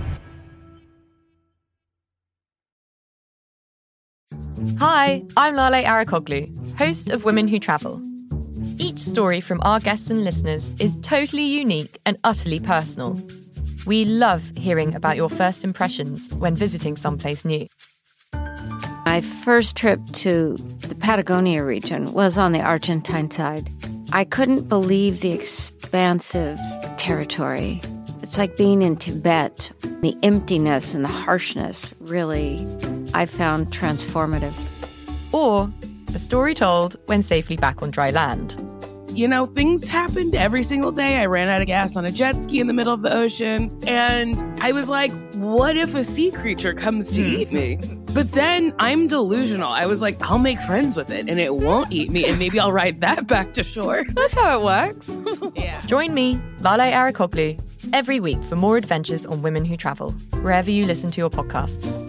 Hi, I'm Lale Arikoglu, host of Women Who Travel. Each story from our guests and listeners is totally unique and utterly personal. We love hearing about your first impressions when visiting someplace new. My first trip to the Patagonia region was on the Argentine side. I couldn't believe the expansive territory. It's like being in Tibet. The emptiness and the harshness really, I found transformative. Or a story told when safely back on dry land. You know, things happened every single day. I ran out of gas on a jet ski in the middle of the ocean. And I was like, what if a sea creature comes to eat me? But then I'm delusional. I was like, I'll make friends with it and it won't eat me. And maybe I'll ride that back to shore. That's how it works. Yeah. Join me, Lale Arikoglu, every week for more adventures on Women Who Travel, wherever you listen to your podcasts.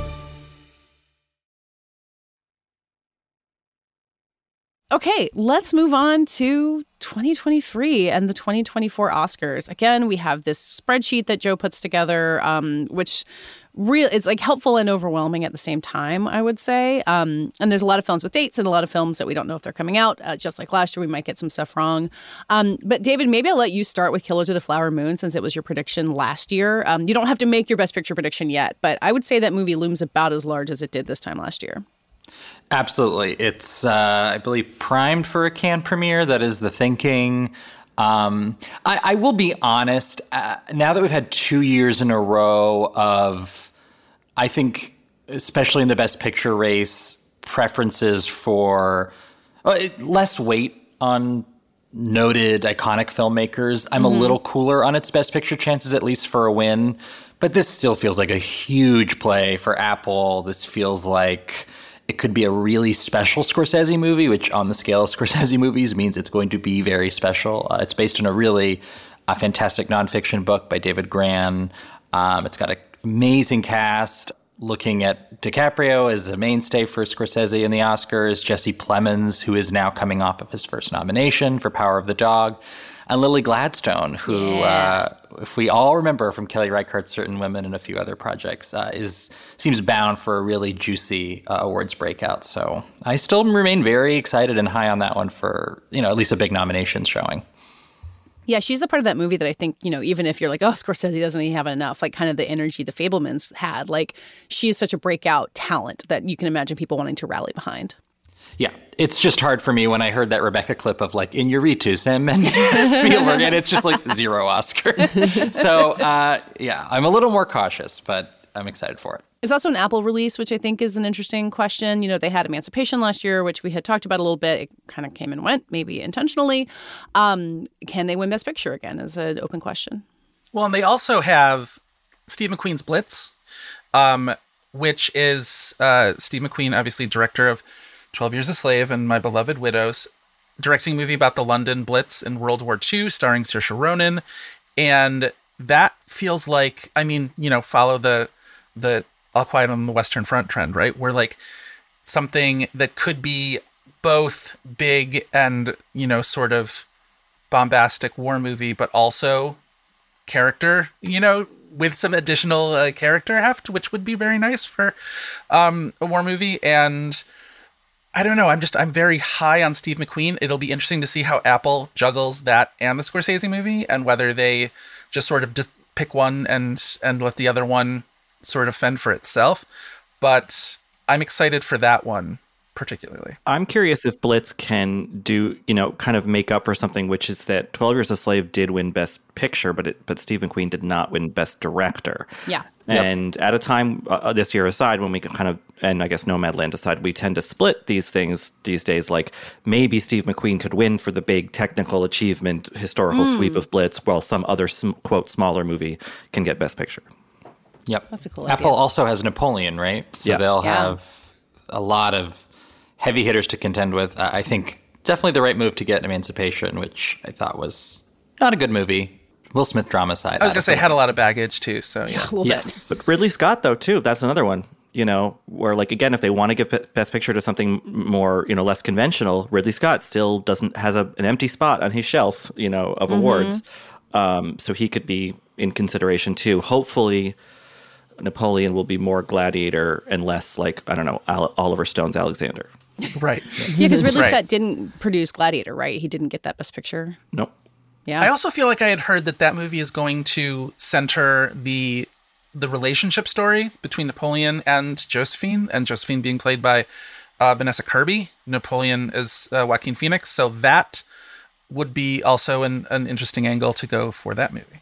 Okay, let's move on to twenty twenty-three and the twenty twenty-four Oscars. Again, we have this spreadsheet that Joe puts together, um, which real it's like helpful and overwhelming at the same time, I would say. Um, and there's a lot of films with dates and a lot of films that we don't know if they're coming out. Uh, just like last year, we might get some stuff wrong. Um, but David, maybe I'll let you start with Killers of the Flower Moon since it was your prediction last year. Um, you don't have to make your Best Picture prediction yet, but I would say that movie looms about as large as it did this time last year. Absolutely. It's, uh, I believe, primed for a Cannes premiere. That is the thinking. Um, I, I will be honest, uh, now that we've had two years in a row of, I think, especially in the Best Picture race, preferences for uh, less weight on noted, iconic filmmakers, I'm mm-hmm. a little cooler on its Best Picture chances, at least for a win. But this still feels like a huge play for Apple. This feels like it could be a really special Scorsese movie, which on the scale of Scorsese movies means it's going to be very special. Uh, it's based on a really uh, fantastic nonfiction book by David Gran. Um, it's got an amazing cast. looking at DiCaprio as a mainstay for Scorsese in the Oscars, Jesse Plemons, who is now coming off of his first nomination for Power of the Dog, and Lily Gladstone, who, yeah. uh, if we all remember from Kelly Reichardt's Certain Women and a few other projects, uh, is seems bound for a really juicy uh, awards breakout. So I still remain very excited and high on that one for, you know, at least a big nominations showing. Yeah, she's the part of that movie that I think, you know, even if you're like, oh, Scorsese doesn't even have enough, like kind of the energy the Fabelmans had, like she's such a breakout talent that you can imagine people wanting to rally behind. Yeah, it's just hard for me when I heard that Rebecca clip of like Iñárritu, Sam Mendes, Spielberg, and it's just like zero Oscars. So, uh, yeah, I'm a little more cautious, but I'm excited for it. It's also an Apple release, which I think is an interesting question. You know, they had Emancipation last year, which we had talked about a little bit. It kind of came and went, maybe intentionally. Um, can they win Best Picture again is an open question. Well, and they also have Steve McQueen's Blitz, um, which is uh, Steve McQueen, obviously director of twelve Years a Slave and My Beloved Widows, directing a movie about the London Blitz in World War Two, starring Saoirse Ronan. And that feels like, I mean, you know, follow the the All Quiet on the Western Front trend, right? Where like something that could be both big and, you know, sort of bombastic war movie, but also character, you know, with some additional uh, character heft, which would be very nice for um, a war movie. And I don't know. I'm just, I'm very high on Steve McQueen. It'll be interesting to see how Apple juggles that and the Scorsese movie, and whether they just sort of just pick one and, and let the other one sort of fend for itself. But I'm excited for that one particularly. I'm curious if Blitz can do, you know, kind of make up for something, which is that twelve Years a Slave did win Best Picture, but it, but Steve McQueen did not win Best Director. Yeah. And yep. at a time, uh, this year aside, when we kind of, and I guess Nomadland aside, we tend to split these things these days. Like maybe Steve McQueen could win for the big technical achievement, historical mm. sweep of Blitz, while some other, quote, smaller movie can get Best Picture. Yep. That's a cool Apple idea. also has Napoleon, right? So yeah. they'll yeah. have a lot of heavy hitters to contend with. I think definitely the right move to get Emancipation, which I thought was not a good movie. Will Smith drama side. I was going to say, had a lot of baggage too. So yeah. yeah yes. But Ridley Scott, though, too, that's another one, you know, where like, again, if they want to give Best Picture to something more, you know, less conventional, Ridley Scott still doesn't, has a, an empty spot on his shelf, you know, of mm-hmm. awards. Um, so he could be in consideration too. Hopefully Napoleon will be more Gladiator and less like, I don't know, Al- Oliver Stone's Alexander. Right. Yeah, because Ridley right. Scott didn't produce Gladiator, right? He didn't get that Best Picture. Nope. Yeah. I also feel like I had heard that that movie is going to center the the relationship story between Napoleon and Josephine, and Josephine being played by uh, Vanessa Kirby. Napoleon is uh, Joaquin Phoenix. So that would be also an, an interesting angle to go for that movie.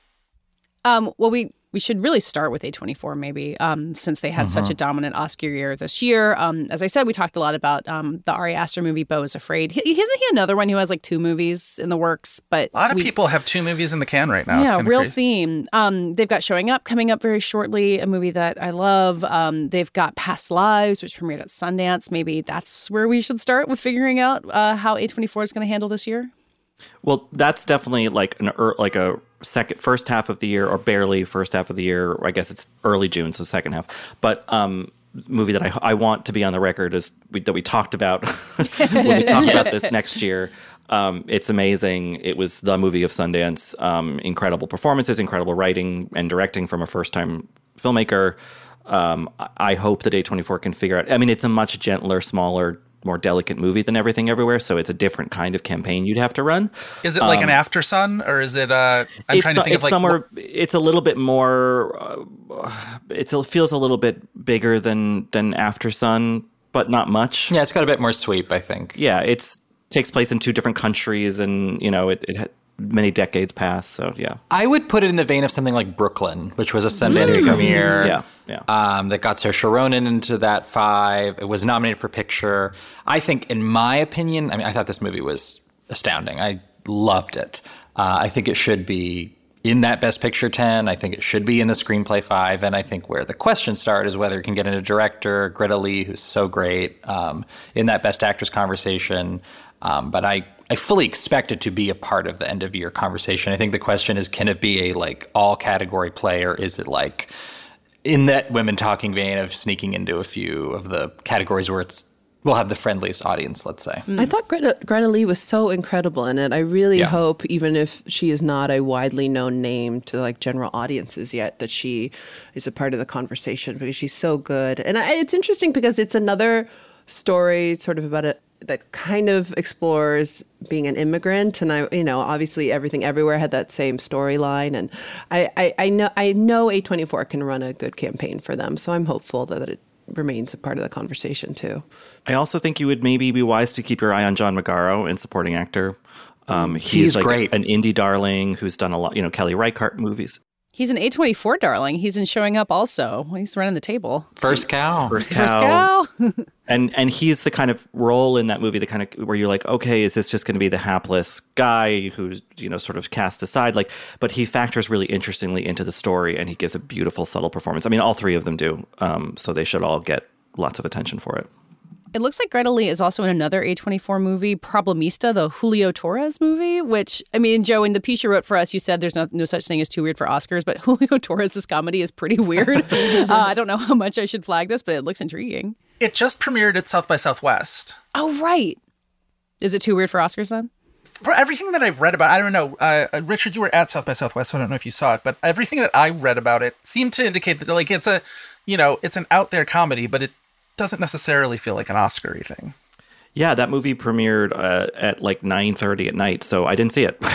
Um, well, we, we should really start with A twenty-four, maybe, um, since they had mm-hmm. such a dominant Oscar year this year. Um, as I said, we talked a lot about um, the Ari Aster movie, Beau is Afraid. He, isn't he another one who has like two movies in the works? But a lot of we, people have two movies in the can right now. Yeah, it's real crazy. theme. Um, they've got Showing Up coming up very shortly, a movie that I love. Um, they've got Past Lives, which premiered at Sundance. Maybe that's where we should start with figuring out uh, how A twenty-four is going to handle this year. Well, that's definitely like an like a second first half of the year, or barely first half of the year. Or I guess it's early June, so second half. But um, movie that I I want to be on the record is we, that we talked about when we talk yes. about this next year. Um, it's amazing. It was the movie of Sundance. Um, incredible performances, incredible writing and directing from a first time filmmaker. Um, I hope that A twenty-four can figure out. I mean, it's a much gentler, smaller, more delicate movie than Everything Everywhere, so it's a different kind of campaign you'd have to run. Is it like um, an After Sun, or is it? Uh, I'm trying to think it's of like somewhere. What... It's a little bit more. Uh, it's, it feels a little bit bigger than than After Sun, but not much. Yeah, it's got a bit more sweep, I think. Yeah, it's takes place in two different countries, and you know it. it had many decades pass, so yeah. I would put it in the vein of something like Brooklyn, which was a Sundance mm. premiere. Yeah, yeah. Um, that got Saoirse Ronan into that five. It was nominated for Picture. I think, in my opinion, I mean, I thought this movie was astounding. I loved it. Uh, I think it should be in that Best Picture ten. I think it should be in the Screenplay five. And I think where the questions start is whether it can get in a director, Greta Lee, who's so great, um, in that Best Actress conversation. Um, but I, I fully expect it to be a part of the end of year conversation. I think the question is, can it be a like all category play, or is it like in that women talking vein of sneaking into a few of the categories where it's we'll have the friendliest audience, let's say. I thought Greta, Greta Lee was so incredible in it. I really Yeah. hope, even if she is not a widely known name to like general audiences yet, that she is a part of the conversation because she's so good. And I, it's interesting because it's another story sort of about it that kind of explores being an immigrant. And I, you know, obviously Everything Everywhere had that same storyline. And I, I, I know I know A twenty-four can run a good campaign for them. So I'm hopeful that it remains a part of the conversation too. I also think you would maybe be wise to keep your eye on John McGarrow in supporting actor. Um, he's, He's like great. an indie darling who's done a lot, you know, Kelly Reichardt movies. He's an A twenty-four darling. He's in Showing Up also. He's running the table. First cow. First cow. First cow. And and he's the kind of role in that movie, the kind of where you're like, okay, is this just going to be the hapless guy who's, you know, sort of cast aside? Like, but he factors really interestingly into the story, and he gives a beautiful, subtle performance. I mean, all three of them do. Um, so they should all get lots of attention for it. It looks like Greta Lee is also in another A twenty-four movie, Problemista, the Julio Torres movie, which, I mean, Joe, in the piece you wrote for us, you said there's no, no such thing as too weird for Oscars, but Julio Torres' comedy is pretty weird. uh, I don't know how much I should flag this, but it looks intriguing. It just premiered at South by Southwest. Oh, right. Is it too weird for Oscars then? For everything that I've read about, I don't know, uh, Richard, you were at South by Southwest, so I don't know if you saw it, but everything that I read about it seemed to indicate that, like, it's a, you know, it's an out there comedy, but it doesn't necessarily feel like an Oscar-y thing. Yeah, that movie premiered uh, at like nine thirty at night, so I didn't see it.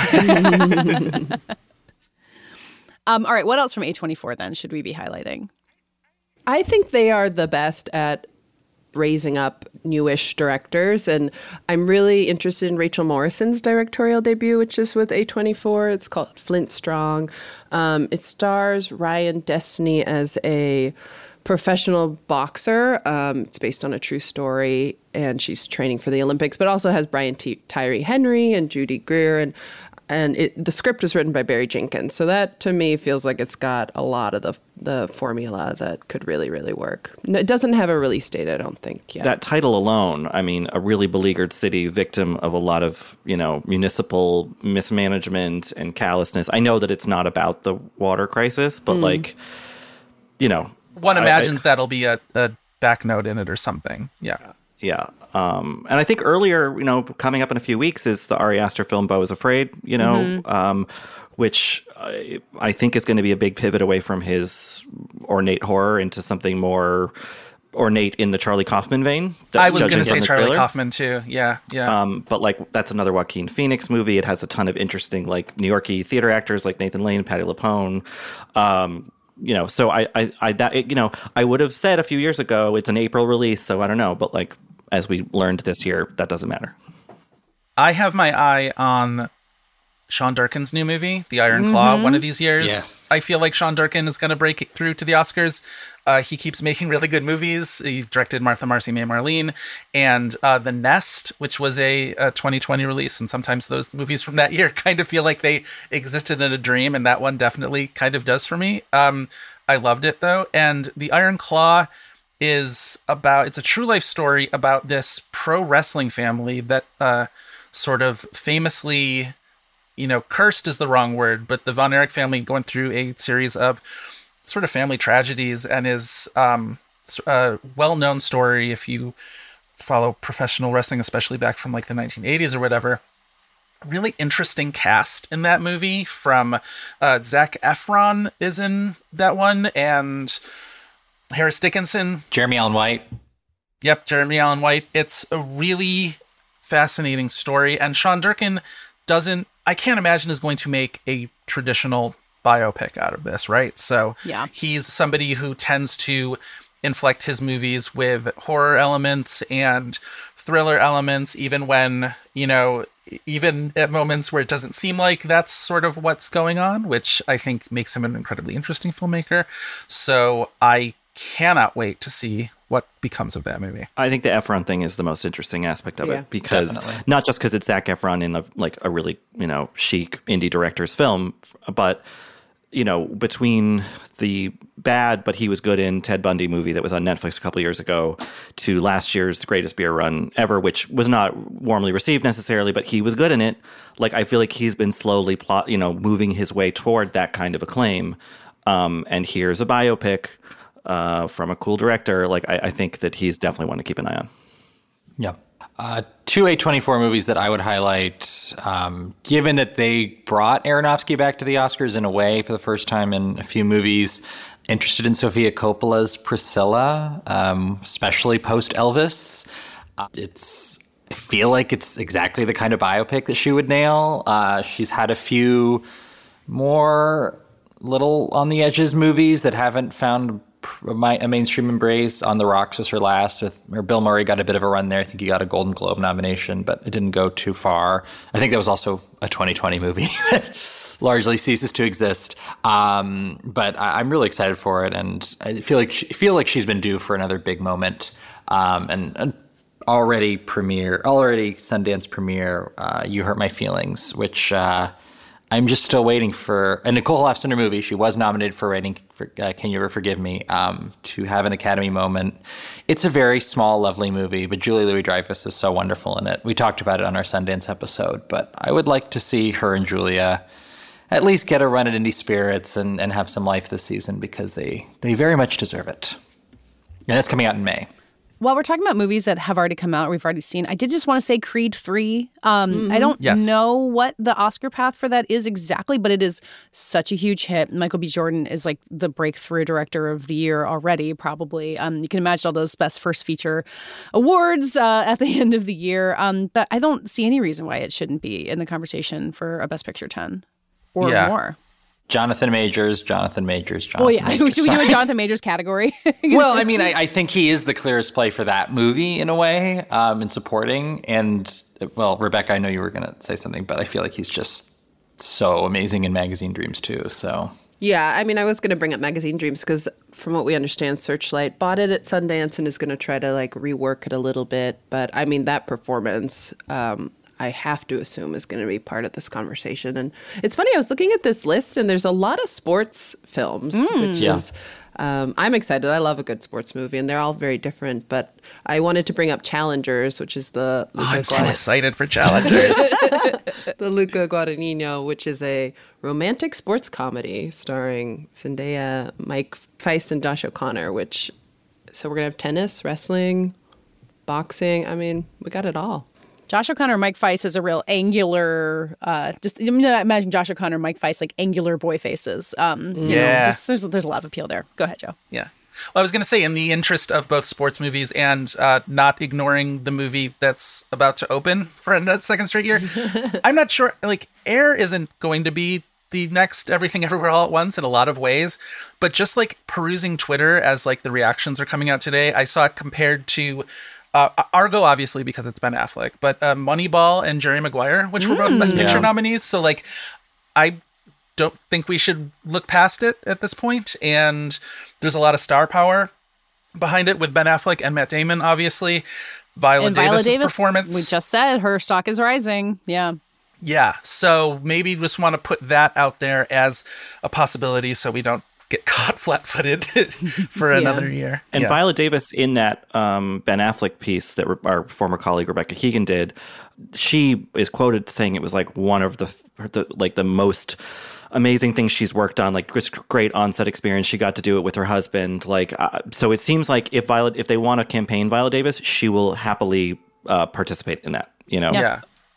um, all right, what else from A twenty-four then should we be highlighting? I think they are the best at raising up newish directors, and I'm really interested in Rachel Morrison's directorial debut, which is with A twenty-four. It's called Flint Strong. Um, it stars Ryan Destiny as a professional boxer. Um, it's based on a true story, and she's training for the Olympics, but also has Brian T- Tyree Henry and Judy Greer, and and it, the script was written by Barry Jenkins. So that, to me, feels like it's got a lot of the the formula that could really, really work. No, it doesn't have a release date, I don't think, yet. That title alone, I mean, a really beleaguered city, victim of a lot of, you know, municipal mismanagement and callousness. I know that it's not about the water crisis, but Mm. like, you know, One I- imagines I- that'll be a, a back note in it or something. Yeah. Yeah. Um, and I think earlier, you know, coming up in a few weeks is the Ari Aster film Beau is Afraid, you know, Mm-hmm. Mhm. um, which I, I think is going to be a big pivot away from his ornate horror into something more ornate in the Charlie Kaufman vein. I was judging going to from say the Charlie trailer. Kaufman too. Yeah, yeah. Um, but like that's another Joaquin Phoenix movie. It has a ton of interesting like New Yorkie theater actors like Nathan Lane, Patti LuPone. Um, you know, so I, I, I that it, you know, I would have said a few years ago it's an April release, so I don't know. But like as we learned this year, that doesn't matter. I have my eye on Sean Durkin's new movie, The Iron Claw, Mhm. one of these years. Yes. I feel like Sean Durkin is going to break through to the Oscars. Uh, he keeps making really good movies. He directed Martha, Marcy, May, Marlene, and uh, The Nest, which was a, a twenty twenty release. And sometimes those movies from that year kind of feel like they existed in a dream, and that one definitely kind of does for me. Um, I loved it, though. And The Iron Claw is about, it's a true life story about this pro wrestling family that uh, sort of famously, you know, cursed is the wrong word, but the Von Erich family going through a series of sort of family tragedies, and is um, a well-known story if you follow professional wrestling, especially back from like the nineteen eighties or whatever. Really interesting cast in that movie. From uh, Zac Efron is in that one, and Harris Dickinson. Jeremy Allen White. Yep, Jeremy Allen White. It's a really fascinating story, and Sean Durkin doesn't, I can't imagine is going to make a traditional biopic out of this, right? So Yeah. he's somebody who tends to inflect his movies with horror elements and thriller elements, even when, you know, even at moments where it doesn't seem like that's sort of what's going on, which I think makes him an incredibly interesting filmmaker. So I cannot wait to see what becomes of that movie. I think the Efron thing is the most interesting aspect of Yeah, it, because definitely. not just because it's Zac Efron in a, like a really, you know, chic indie director's film, but, you know, between the bad but he was good in Ted Bundy movie that was on Netflix a couple years ago to last year's The Greatest Beer Run Ever, which was not warmly received necessarily, but he was good in it. Like, I feel like he's been slowly plot, you know, moving his way toward that kind of acclaim. um, and here's a biopic uh, from a cool director. Like, I, I think that he's definitely one to keep an eye on. Yeah. Uh, two A twenty-four movies that I would highlight, um, given that they brought Aronofsky back to the Oscars in a way for the first time in a few movies. Interested in Sofia Coppola's Priscilla, um, especially post-Elvis. Uh, it's I feel like it's exactly the kind of biopic that she would nail. Uh, she's had a few more little on-the-edges movies that haven't found a mainstream embrace. On the Rocks was her last, with, or Bill Murray got a bit of a run there. I think he got a Golden Globe nomination, but it didn't go too far. I think that was also a twenty twenty movie that largely ceases to exist. Um, but I, I'm really excited for it, and I feel like she, feel like she's been due for another big moment. Um, and, and already premiere, already Sundance premiere, uh, You Hurt My Feelings, which uh, I'm just still waiting for. A Nicole Holofcener movie. She was nominated for writing for uh, Can You Ever Forgive Me, um, to have an Academy moment. It's a very small, lovely movie, but Julia Louis-Dreyfus is so wonderful in it. We talked about it on our Sundance episode, but I would like to see her and Julia at least get a run at Indie Spirits and, and have some life this season, because they, they very much deserve it. And that's coming out in May. While we're talking about movies that have already come out, we've already seen, I did just want to say Creed three. Um, mm-hmm. I don't yes. know what the Oscar path for that is exactly, but it is such a huge hit. Michael B. Jordan is like the breakthrough director of the year already, probably. Um, you can imagine all those best first feature awards uh, at the end of the year. Um, but I don't see any reason why it shouldn't be in the conversation for a Best Picture ten or yeah. more. Jonathan Majors, Jonathan Majors, Jonathan Oh, yeah. Majors. Should we do a Jonathan Majors category? Well, I mean, I, I think he is the clearest play for that movie in a way, um, in supporting. And, well, Rebecca, I know you were going to say something, but I feel like he's just so amazing in Magazine Dreams, too. So, yeah, I mean, I was going to bring up Magazine Dreams because from what we understand, Searchlight bought it at Sundance and is going to try to, like, rework it a little bit. But, I mean, that performance... Um, I have to assume is going to be part of this conversation. And it's funny, I was looking at this list and there's a lot of sports films, mm. which yeah. is, um, I'm excited. I love a good sports movie and they're all very different. But I wanted to bring up Challengers, which is the... Luca oh, I'm so excited for Challengers. The Luca Guadagnino, which is a romantic sports comedy starring Zendaya, Mike Feist, and Josh O'Connor, which... So we're going to have tennis, wrestling, boxing. I mean, we got it all. Josh O'Connor, Mike Feist is a real angular, uh, just imagine Josh O'Connor, Mike Feist, like angular boy faces. Um, you yeah. know, just, there's, there's a lot of appeal there. Go ahead, Joe. Yeah. Well, I was going to say, in the interest of both sports movies and uh, not ignoring the movie that's about to open for a second straight year, I'm not sure, like, Air isn't going to be the next Everything Everywhere All at Once in a lot of ways, but just like perusing Twitter as like the reactions are coming out today, I saw it compared to Uh, Argo, obviously, because it's Ben Affleck, but uh, Moneyball and Jerry Maguire, which were both Best Picture yeah. nominees. So, like, I don't think we should look past it at this point. And there's a lot of star power behind it with Ben Affleck and Matt Damon, obviously. Viola and Viola Davis's Davis, performance. We just said her stock is rising. Yeah. Yeah. So maybe just want to put that out there as a possibility so we don't get caught flat-footed for another yeah. year. And yeah. Viola Davis, in that um, Ben Affleck piece that re- our former colleague Rebecca Keegan did, she is quoted saying it was like one of the, the like the most amazing things she's worked on, like just great on-set experience. She got to do it with her husband. Like, uh, so it seems like if Viola, if they want to campaign Viola Davis, she will happily uh, participate in that. You know, yeah. yeah.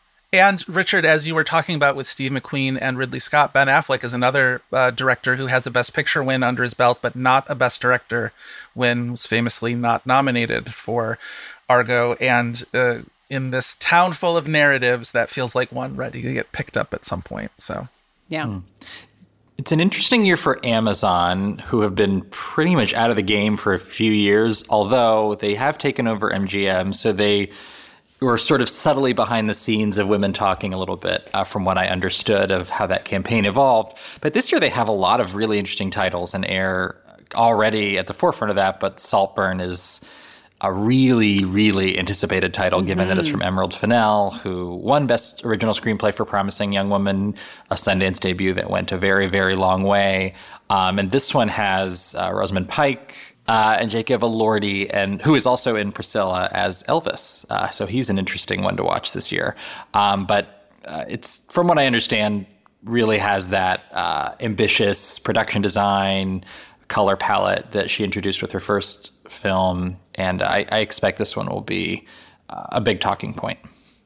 And Richard, as you were talking about with Steve McQueen and Ridley Scott, Ben Affleck is another uh, director who has a Best Picture win under his belt, but not a Best Director win, was famously not nominated for Argo. And uh, in this town full of narratives, that feels like one ready to get picked up at some point. So, yeah. Hmm. It's an interesting year for Amazon, who have been pretty much out of the game for a few years, although they have taken over M G M, so they... were sort of subtly behind the scenes of Women Talking a little bit, uh, from what I understood of how that campaign evolved. But this year they have a lot of really interesting titles, and Air already at the forefront of that, but Saltburn is a really, really anticipated title, mm-hmm. given that it's from Emerald Fennell, who won Best Original Screenplay for Promising Young Woman, a Sundance debut that went a very, very long way. Um, and this one has uh, Rosamund Pike, Uh, and Jacob Elordi, and who is also in Priscilla as Elvis. Uh, so he's an interesting one to watch this year. Um, but uh, it's, from what I understand, really has that uh, ambitious production design, color palette that she introduced with her first film. And I, I expect this one will be uh, a big talking point.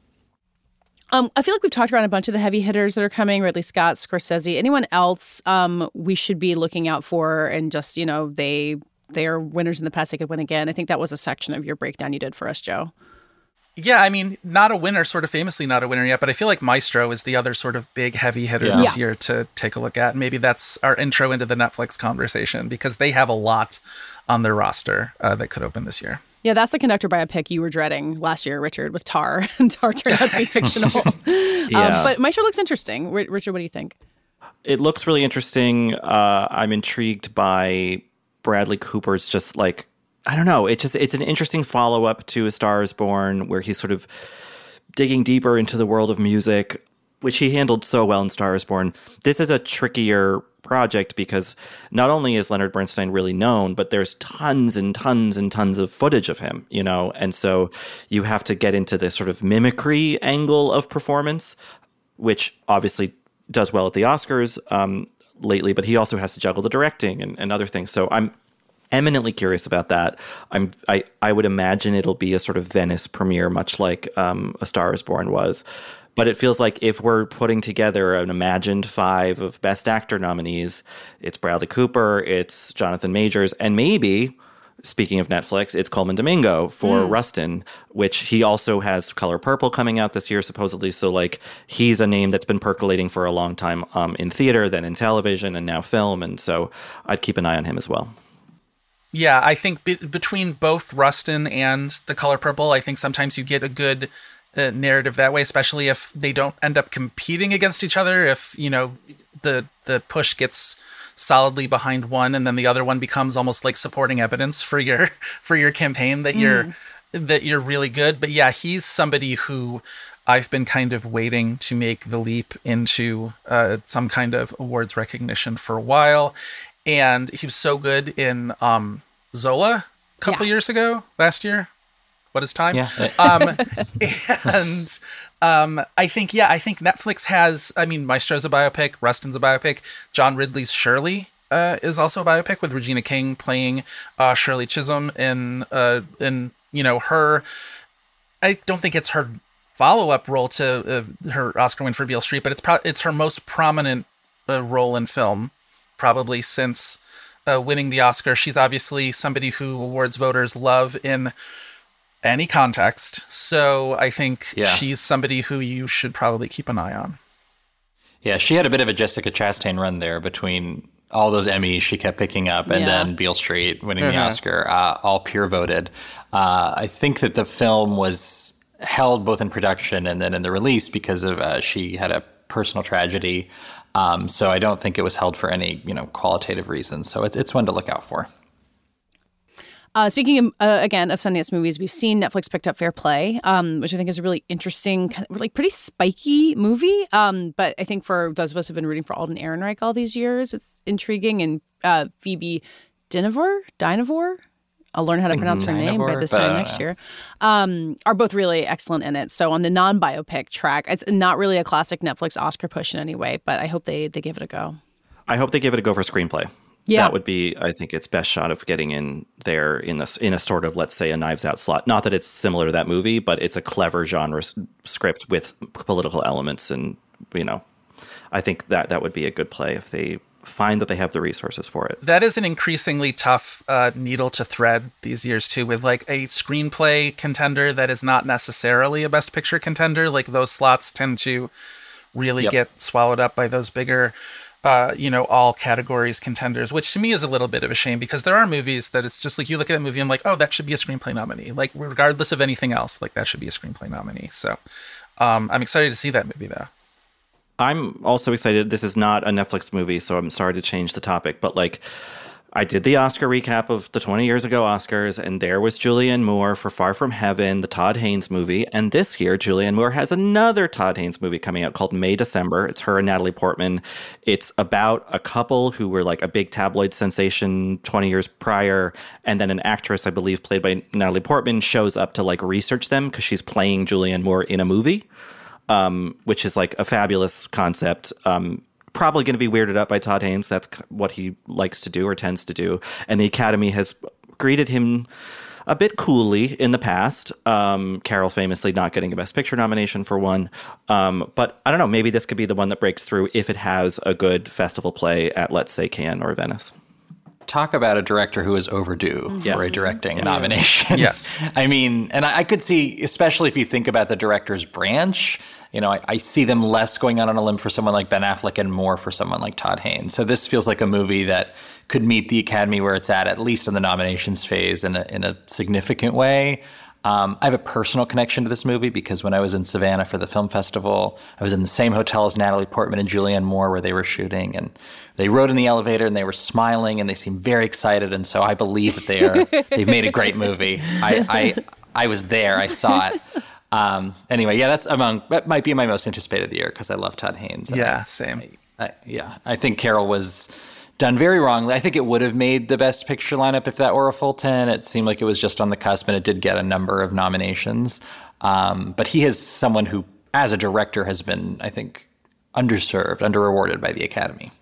Um, I feel like we've talked about a bunch of the heavy hitters that are coming, Ridley Scott, Scorsese. Anyone else um, we should be looking out for and just, you know, they they are winners in the past, they could win again. I think that was a section of your breakdown you did for us, Joe. Yeah, I mean, not a winner, sort of famously not a winner yet, but I feel like Maestro is the other sort of big heavy hitter Yeah. this Yeah. year to take a look at. Maybe that's our intro into the Netflix conversation because they have a lot on their roster uh, that could open this year. Yeah, that's the conductor biopic you were dreading last year, Richard, with Tar. And Tar turned out to be fictional. Yeah. um, but Maestro looks interesting. R- Richard, what do you think? It looks really interesting. Uh, I'm intrigued by Bradley Cooper's just like, I don't know. It just it's an interesting follow up to A Star Is Born, where he's sort of digging deeper into the world of music, which he handled so well in Star Is Born. This is a trickier project because not only is Leonard Bernstein really known, but there's tons and tons and tons of footage of him, you know, and so you have to get into this sort of mimicry angle of performance, which obviously does well at the Oscars um, lately, but he also has to juggle the directing and, and other things. So I'm eminently curious about that. I'm I, I would imagine it'll be a sort of Venice premiere, much like um, A Star Is Born was. But it feels like if we're putting together an imagined five of Best Actor nominees, it's Bradley Cooper, it's Jonathan Majors, and maybe, speaking of Netflix, it's Coleman Domingo for Mm. Rustin, which he also has Color Purple coming out this year, supposedly. So, like, he's a name that's been percolating for a long time um, in theater, then in television, and now film. And so I'd keep an eye on him as well. Yeah, I think be- between both Rustin and The Color Purple, I think sometimes you get a good uh, narrative that way, especially if they don't end up competing against each other. If, you know, the the push gets solidly behind one and then the other one becomes almost like supporting evidence for your for your campaign that you're Mm. that you're really good. But yeah, he's somebody who I've been kind of waiting to make the leap into uh, some kind of awards recognition for a while. And he was so good in um, Zola a couple Yeah. years ago, last year. What is time? Yeah. um, and um, I think, yeah, I think Netflix has, I mean, Maestro's a biopic, Rustin's a biopic, John Ridley's Shirley uh, is also a biopic with Regina King playing uh, Shirley Chisholm in, uh, in, you know, her, I don't think it's her follow-up role to uh, her Oscar win for Beale Street, but it's pro- it's her most prominent uh, role in film, probably since uh, winning the Oscar. She's obviously somebody who awards voters love in any context. So I think Yeah. she's somebody who you should probably keep an eye on. Yeah, she had a bit of a Jessica Chastain run there between all those Emmys she kept picking up and Yeah. then Beale Street winning the Uh-huh. Oscar, uh, all peer voted. Uh, I think that the film was held both in production and then in the release because of uh, she had a personal tragedy. Um, so I don't think it was held for any, you know, qualitative reasons. So it's it's one to look out for. Uh, speaking of, uh, again of Sundance movies, we've seen Netflix picked up Fair Play, um, which I think is a really interesting, kind of, like pretty spiky movie. Um, but I think for those of us who've been rooting for Alden Ehrenreich all these years, it's intriguing. And uh, Phoebe Dynevor, Dynevor, I'll learn how to pronounce her name by Dynevor, this but I time don't next know. year, um, are both really excellent in it. So on the non-biopic track, it's not really a classic Netflix Oscar push in any way, but I hope they they give it a go. I hope they give it a go for screenplay. Yeah. That would be, I think, its best shot of getting in there in this in a sort of, let's say, a Knives Out slot. Not that it's similar to that movie, but it's a clever genre s- script with political elements, and you know, I think that that would be a good play if they find that they have the resources for it. That is an increasingly tough uh, needle to thread these years too, with like a screenplay contender that is not necessarily a Best Picture contender. Like those slots tend to really Yep. get swallowed up by those bigger, uh, you know, all categories contenders, which to me is a little bit of a shame because there are movies that it's just like you look at a movie and like, oh, that should be a screenplay nominee. Like regardless of anything else, like that should be a screenplay nominee. So um, I'm excited to see that movie though. I'm also excited. This is not a Netflix movie, so I'm sorry to change the topic, but like I did the Oscar recap of the twenty years ago Oscars, and there was Julianne Moore for Far From Heaven, the Todd Haynes movie. And this year, Julianne Moore has another Todd Haynes movie coming out called May December. It's her and Natalie Portman. It's about a couple who were like a big tabloid sensation twenty years prior. And then an actress, I believe, played by Natalie Portman, shows up to like research them because she's playing Julianne Moore in a movie. Um, which is like a fabulous concept. Um, probably going to be weirded out by Todd Haynes. That's what he likes to do or tends to do. And the Academy has greeted him a bit coolly in the past. Um, Carol famously not getting a Best Picture nomination for one. Um, but I don't know, maybe this could be the one that breaks through if it has a good festival play at, let's say, Cannes or Venice. Talk about a director who is overdue Yeah. for a directing Yeah. nomination. Yes. I mean, and I, I could see, especially if you think about the director's branch, you know, I, I see them less going out on a limb for someone like Ben Affleck and more for someone like Todd Haynes. So this feels like a movie that could meet the Academy where it's at, at least in the nominations phase, in a, in a significant way. Um, I have a personal connection to this movie because when I was in Savannah for the film festival, I was in the same hotel as Natalie Portman and Julianne Moore where they were shooting, and they rode in the elevator and they were smiling and they seemed very excited. And so I believe that they are, they've made a great movie. I, I, I was there, I saw it. Um, anyway, yeah, that's among, that might be my most anticipated of the year because I love Todd Haynes. Yeah, I, same. I, I, yeah, I think Carol was done very wrongly. I think it would have made the Best Picture lineup if that were a full ten. It seemed like it was just on the cusp, and it did get a number of nominations. Um, but he is someone who, as a director, has been, I think, underserved, under-rewarded by the Academy.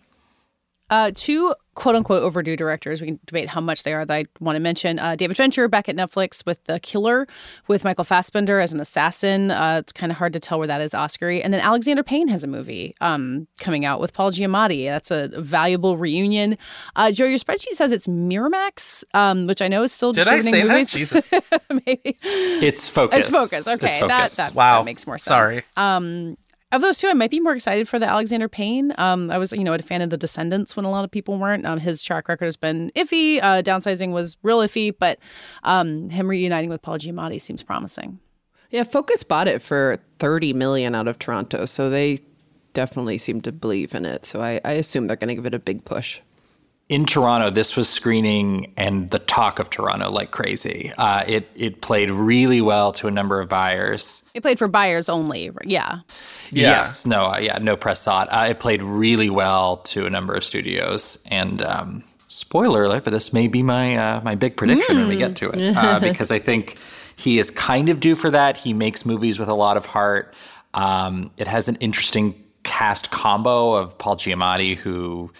Uh, two quote-unquote overdue directors, we can debate how much they are, that I want to mention. Uh, David Fincher back at Netflix with The Killer, with Michael Fassbender as an assassin. Uh, it's kind of hard to tell where that is Oscar-y. And then Alexander Payne has a movie um, coming out with Paul Giamatti. That's a valuable reunion. Uh, Joe, your spreadsheet says it's Miramax, um, which I know is still Did I distributing say movies. that? Jesus. Maybe. It's Focus. It's Focus. Okay, It's Focus. That, that, Wow. that makes more sense. Sorry. Um, Of those two, I might be more excited for the Alexander Payne. Um, I was, you know, a fan of The Descendants when a lot of people weren't. Um, his track record has been iffy. Uh, Downsizing was real iffy, but um, him reuniting with Paul Giamatti seems promising. Yeah, Focus bought it for thirty million dollars out of Toronto, so they definitely seem to believe in it. So I, I assume they're going to give it a big push. In Toronto, this was screening and the talk of Toronto like crazy. Uh, it it played really well to a number of buyers. It played for buyers only. Yeah. Yeah. Yes. No, uh, yeah, no press saw it. Uh, it played really well to a number of studios. And um, spoiler alert, but this may be my uh, my big prediction mm. when we get to it. Uh, because I think he is kind of due for that. He makes movies with a lot of heart. Um, it has an interesting cast combo of Paul Giamatti, who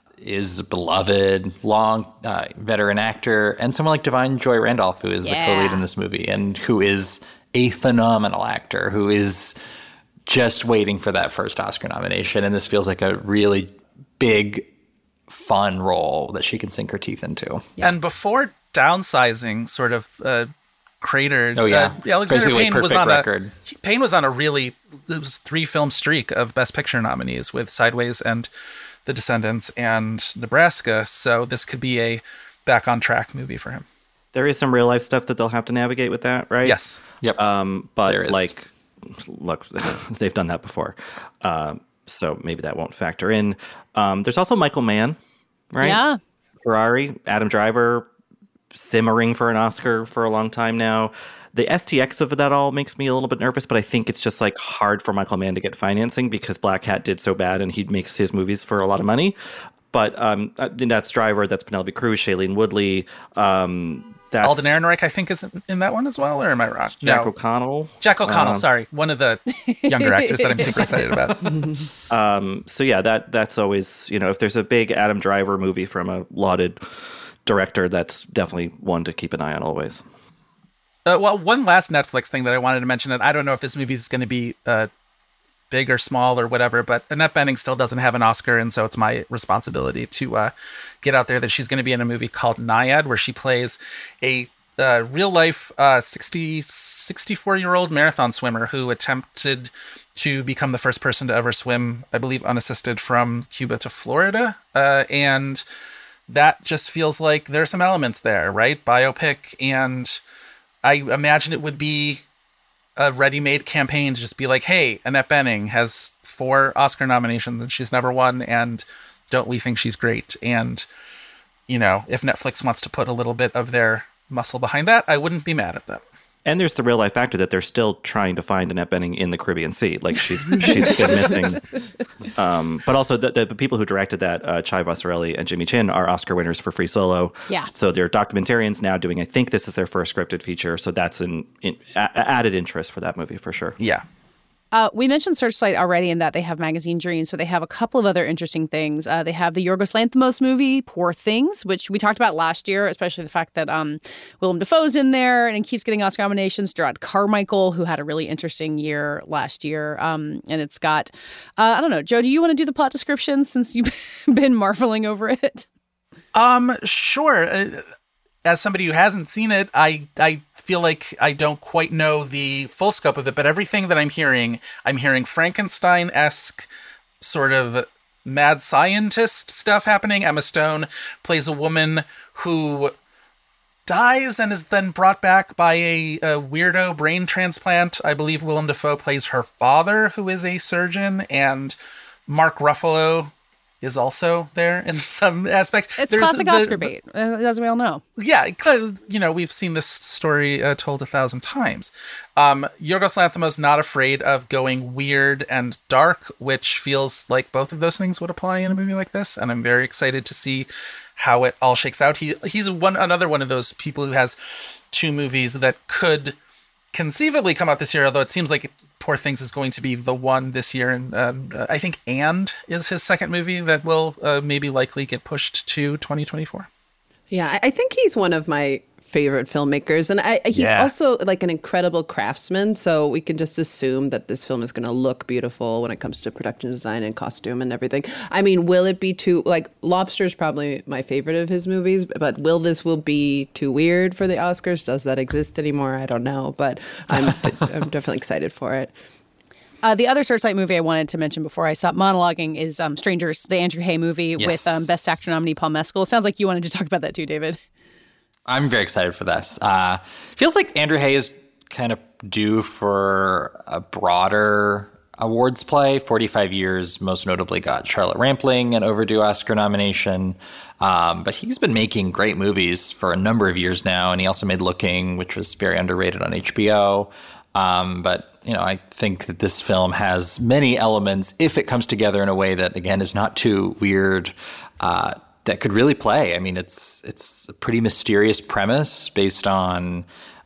is beloved, long uh, veteran actor, and someone like Divine Joy Randolph, who is yeah. the co-lead in this movie, and who is a phenomenal actor, who is just waiting for that first Oscar nomination. And this feels like a really big, fun role that she can sink her teeth into. Yeah. And before Downsizing sort of uh, cratered, oh yeah, uh, Alexander Basically Payne was on record. a Payne was on a really it was three film streak of Best Picture nominees with Sideways and The Descendants and Nebraska. So this could be a back on track movie for him. There is some real life stuff that they'll have to navigate with that, right? Yes. Yep. Um, but like, look, they've done that before. Um, so maybe that won't factor in. Um, there's also Michael Mann, right? Yeah. Ferrari, Adam Driver, simmering for an Oscar for a long time now. The S T X of that all makes me a little bit nervous, but I think it's just like hard for Michael Mann to get financing because Black Hat did so bad and he makes his movies for a lot of money. But um, that's Driver, that's Penelope Cruz, Shailene Woodley. Um, that's Alden Ehrenreich, I think, is in that one as well, or am I wrong? Jack no. O'Connell. Jack O'Connell, um, sorry. One of the younger actors that I'm super excited about. um, so yeah, that that's always, you know, if there's a big Adam Driver movie from a lauded director, that's definitely one to keep an eye on always. Uh, well, one last Netflix thing that I wanted to mention, and I don't know if this movie is going to be uh, big or small or whatever, but Annette Bening still doesn't have an Oscar, and so it's my responsibility to uh, get out there that she's going to be in a movie called Nyad, where she plays a uh, real-life uh, sixty, sixty-four-year-old marathon swimmer who attempted to become the first person to ever swim, I believe, unassisted from Cuba to Florida, uh, and that just feels like there's some elements there, right? Biopic, and I imagine it would be a ready-made campaign to just be like, hey, Annette Bening has four Oscar nominations and she's never won, and don't we think she's great? And, you know, if Netflix wants to put a little bit of their muscle behind that, I wouldn't be mad at them. And there's the real life factor that they're still trying to find Annette Bening in the Caribbean Sea. Like she's she's been missing. Um, but also the, the people who directed that, uh, Chai Vasarhelyi and Jimmy Chin, are Oscar winners for Free Solo. Yeah. So they're documentarians now doing, I think this is their first scripted feature. So that's an in, a, added interest for that movie for sure. Yeah. Uh, we mentioned Searchlight already in that they have Magazine Dreams, so they have a couple of other interesting things. Uh, they have the Yorgos Lanthimos movie, Poor Things, which we talked about last year, especially the fact that um, Willem Dafoe's in there and he keeps getting Oscar nominations. Gerard Carmichael, who had a really interesting year last year. Um, and it's got, uh, I don't know, Joe, do you want to do the plot description since you've been marveling over it? Um, sure. Uh, as somebody who hasn't seen it, I I feel like I don't quite know the full scope of it, but everything that I'm hearing, I'm hearing Frankenstein-esque sort of mad scientist stuff happening. Emma Stone plays a woman who dies and is then brought back by a, a weirdo brain transplant. I believe Willem Dafoe plays her father, who is a surgeon, and Mark Ruffalo is also there in some aspect. It's There's classic the, Oscar bait, uh, as we all know. Yeah, you know, we've seen this story uh, told a thousand times. Um, Yorgos Lanthimos not afraid of going weird and dark, which feels like both of those things would apply in a movie like this, and I'm very excited to see how it all shakes out. He he's one another one of those people who has two movies that could conceivably come out this year, although it seems like Poor Things is going to be the one this year. And um, I think And is his second movie that will uh, maybe likely get pushed to twenty twenty-four. Yeah, I think he's one of my favorite filmmakers. And I, he's yeah. also like an incredible craftsman. So we can just assume that this film is going to look beautiful when it comes to production design and costume and everything. I mean, will it be too, like, Lobster is probably my favorite of his movies, but will this will be too weird for the Oscars? Does that exist anymore? I don't know, but I'm, I'm definitely excited for it. Uh, the other Searchlight movie I wanted to mention before I stopped monologuing is um, Strangers, the Andrew Hay movie yes. with um, Best Actor nominee Paul Mescal. It sounds like you wanted to talk about that too, David. I'm very excited for this. Uh, feels like Andrew Hay is kind of due for a broader awards play. forty-five years, most notably got Charlotte Rampling an overdue Oscar nomination. Um, but he's been making great movies for a number of years now. And he also made Looking, which was very underrated on H B O. Um, but, you know, I think that this film has many elements, if it comes together in a way that, again, is not too weird, uh, that could really play. I mean, it's it's a pretty mysterious premise based on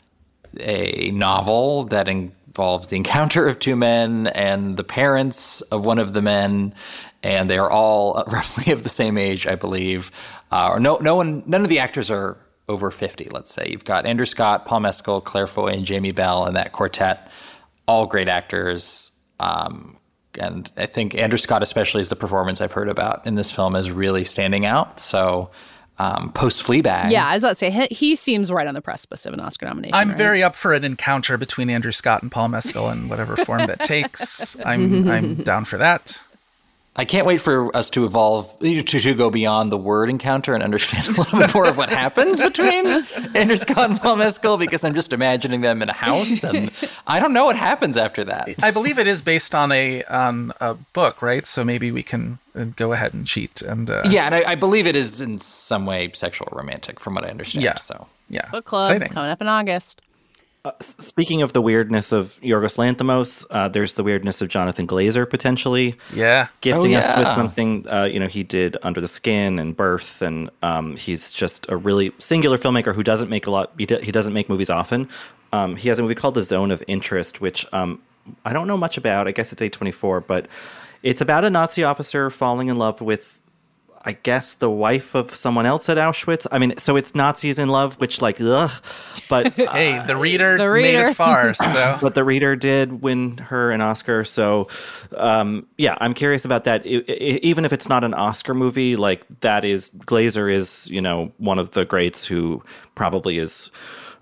a novel that involves the encounter of two men and the parents of one of the men, and they are all roughly of the same age, I believe. Uh, or no, no one, none of the actors are over fifty. Let's say you've got Andrew Scott, Paul Mescal, Claire Foy, and Jamie Bell, and that quartet, all great actors. Um, And I think Andrew Scott especially is the performance I've heard about in this film is really standing out. So um, post Fleabag. Yeah, I was about to say, he, he seems right on the precipice of an Oscar nomination. I'm right? very up for an encounter between Andrew Scott and Paul Mescal in whatever form that takes. I'm I'm down for that. I can't wait for us to evolve, to, to go beyond the word encounter and understand a little bit more of what happens between Andrew Scott and Paul Mescal, because I'm just imagining them in a house, and I don't know what happens after that. I believe it is based on a on a book, right? So maybe we can go ahead and cheat. And uh, yeah, and I, I believe it is in some way sexual or romantic, from what I understand. Yeah. So yeah, book club exciting. Coming up in August. Uh, speaking of the weirdness of Yorgos Lanthimos, uh, there's the weirdness of Jonathan Glazer potentially yeah. gifting oh, us yeah. with something. Uh, you know, he did Under the Skin and Birth, and um, he's just a really singular filmmaker who doesn't make a lot. He, do, he doesn't make movies often. Um, he has a movie called The Zone of Interest, which um, I don't know much about. I guess it's A twenty-four, but it's about a Nazi officer falling in love with, I guess, the wife of someone else at Auschwitz. I mean, so it's Nazis in love, which, like, ugh. But uh, hey, the reader, the reader made it far. So, but the reader did win her an Oscar. So, um, yeah, I'm curious about that. It, it, even if it's not an Oscar movie, like that is Glazer is, you know, one of the greats who probably is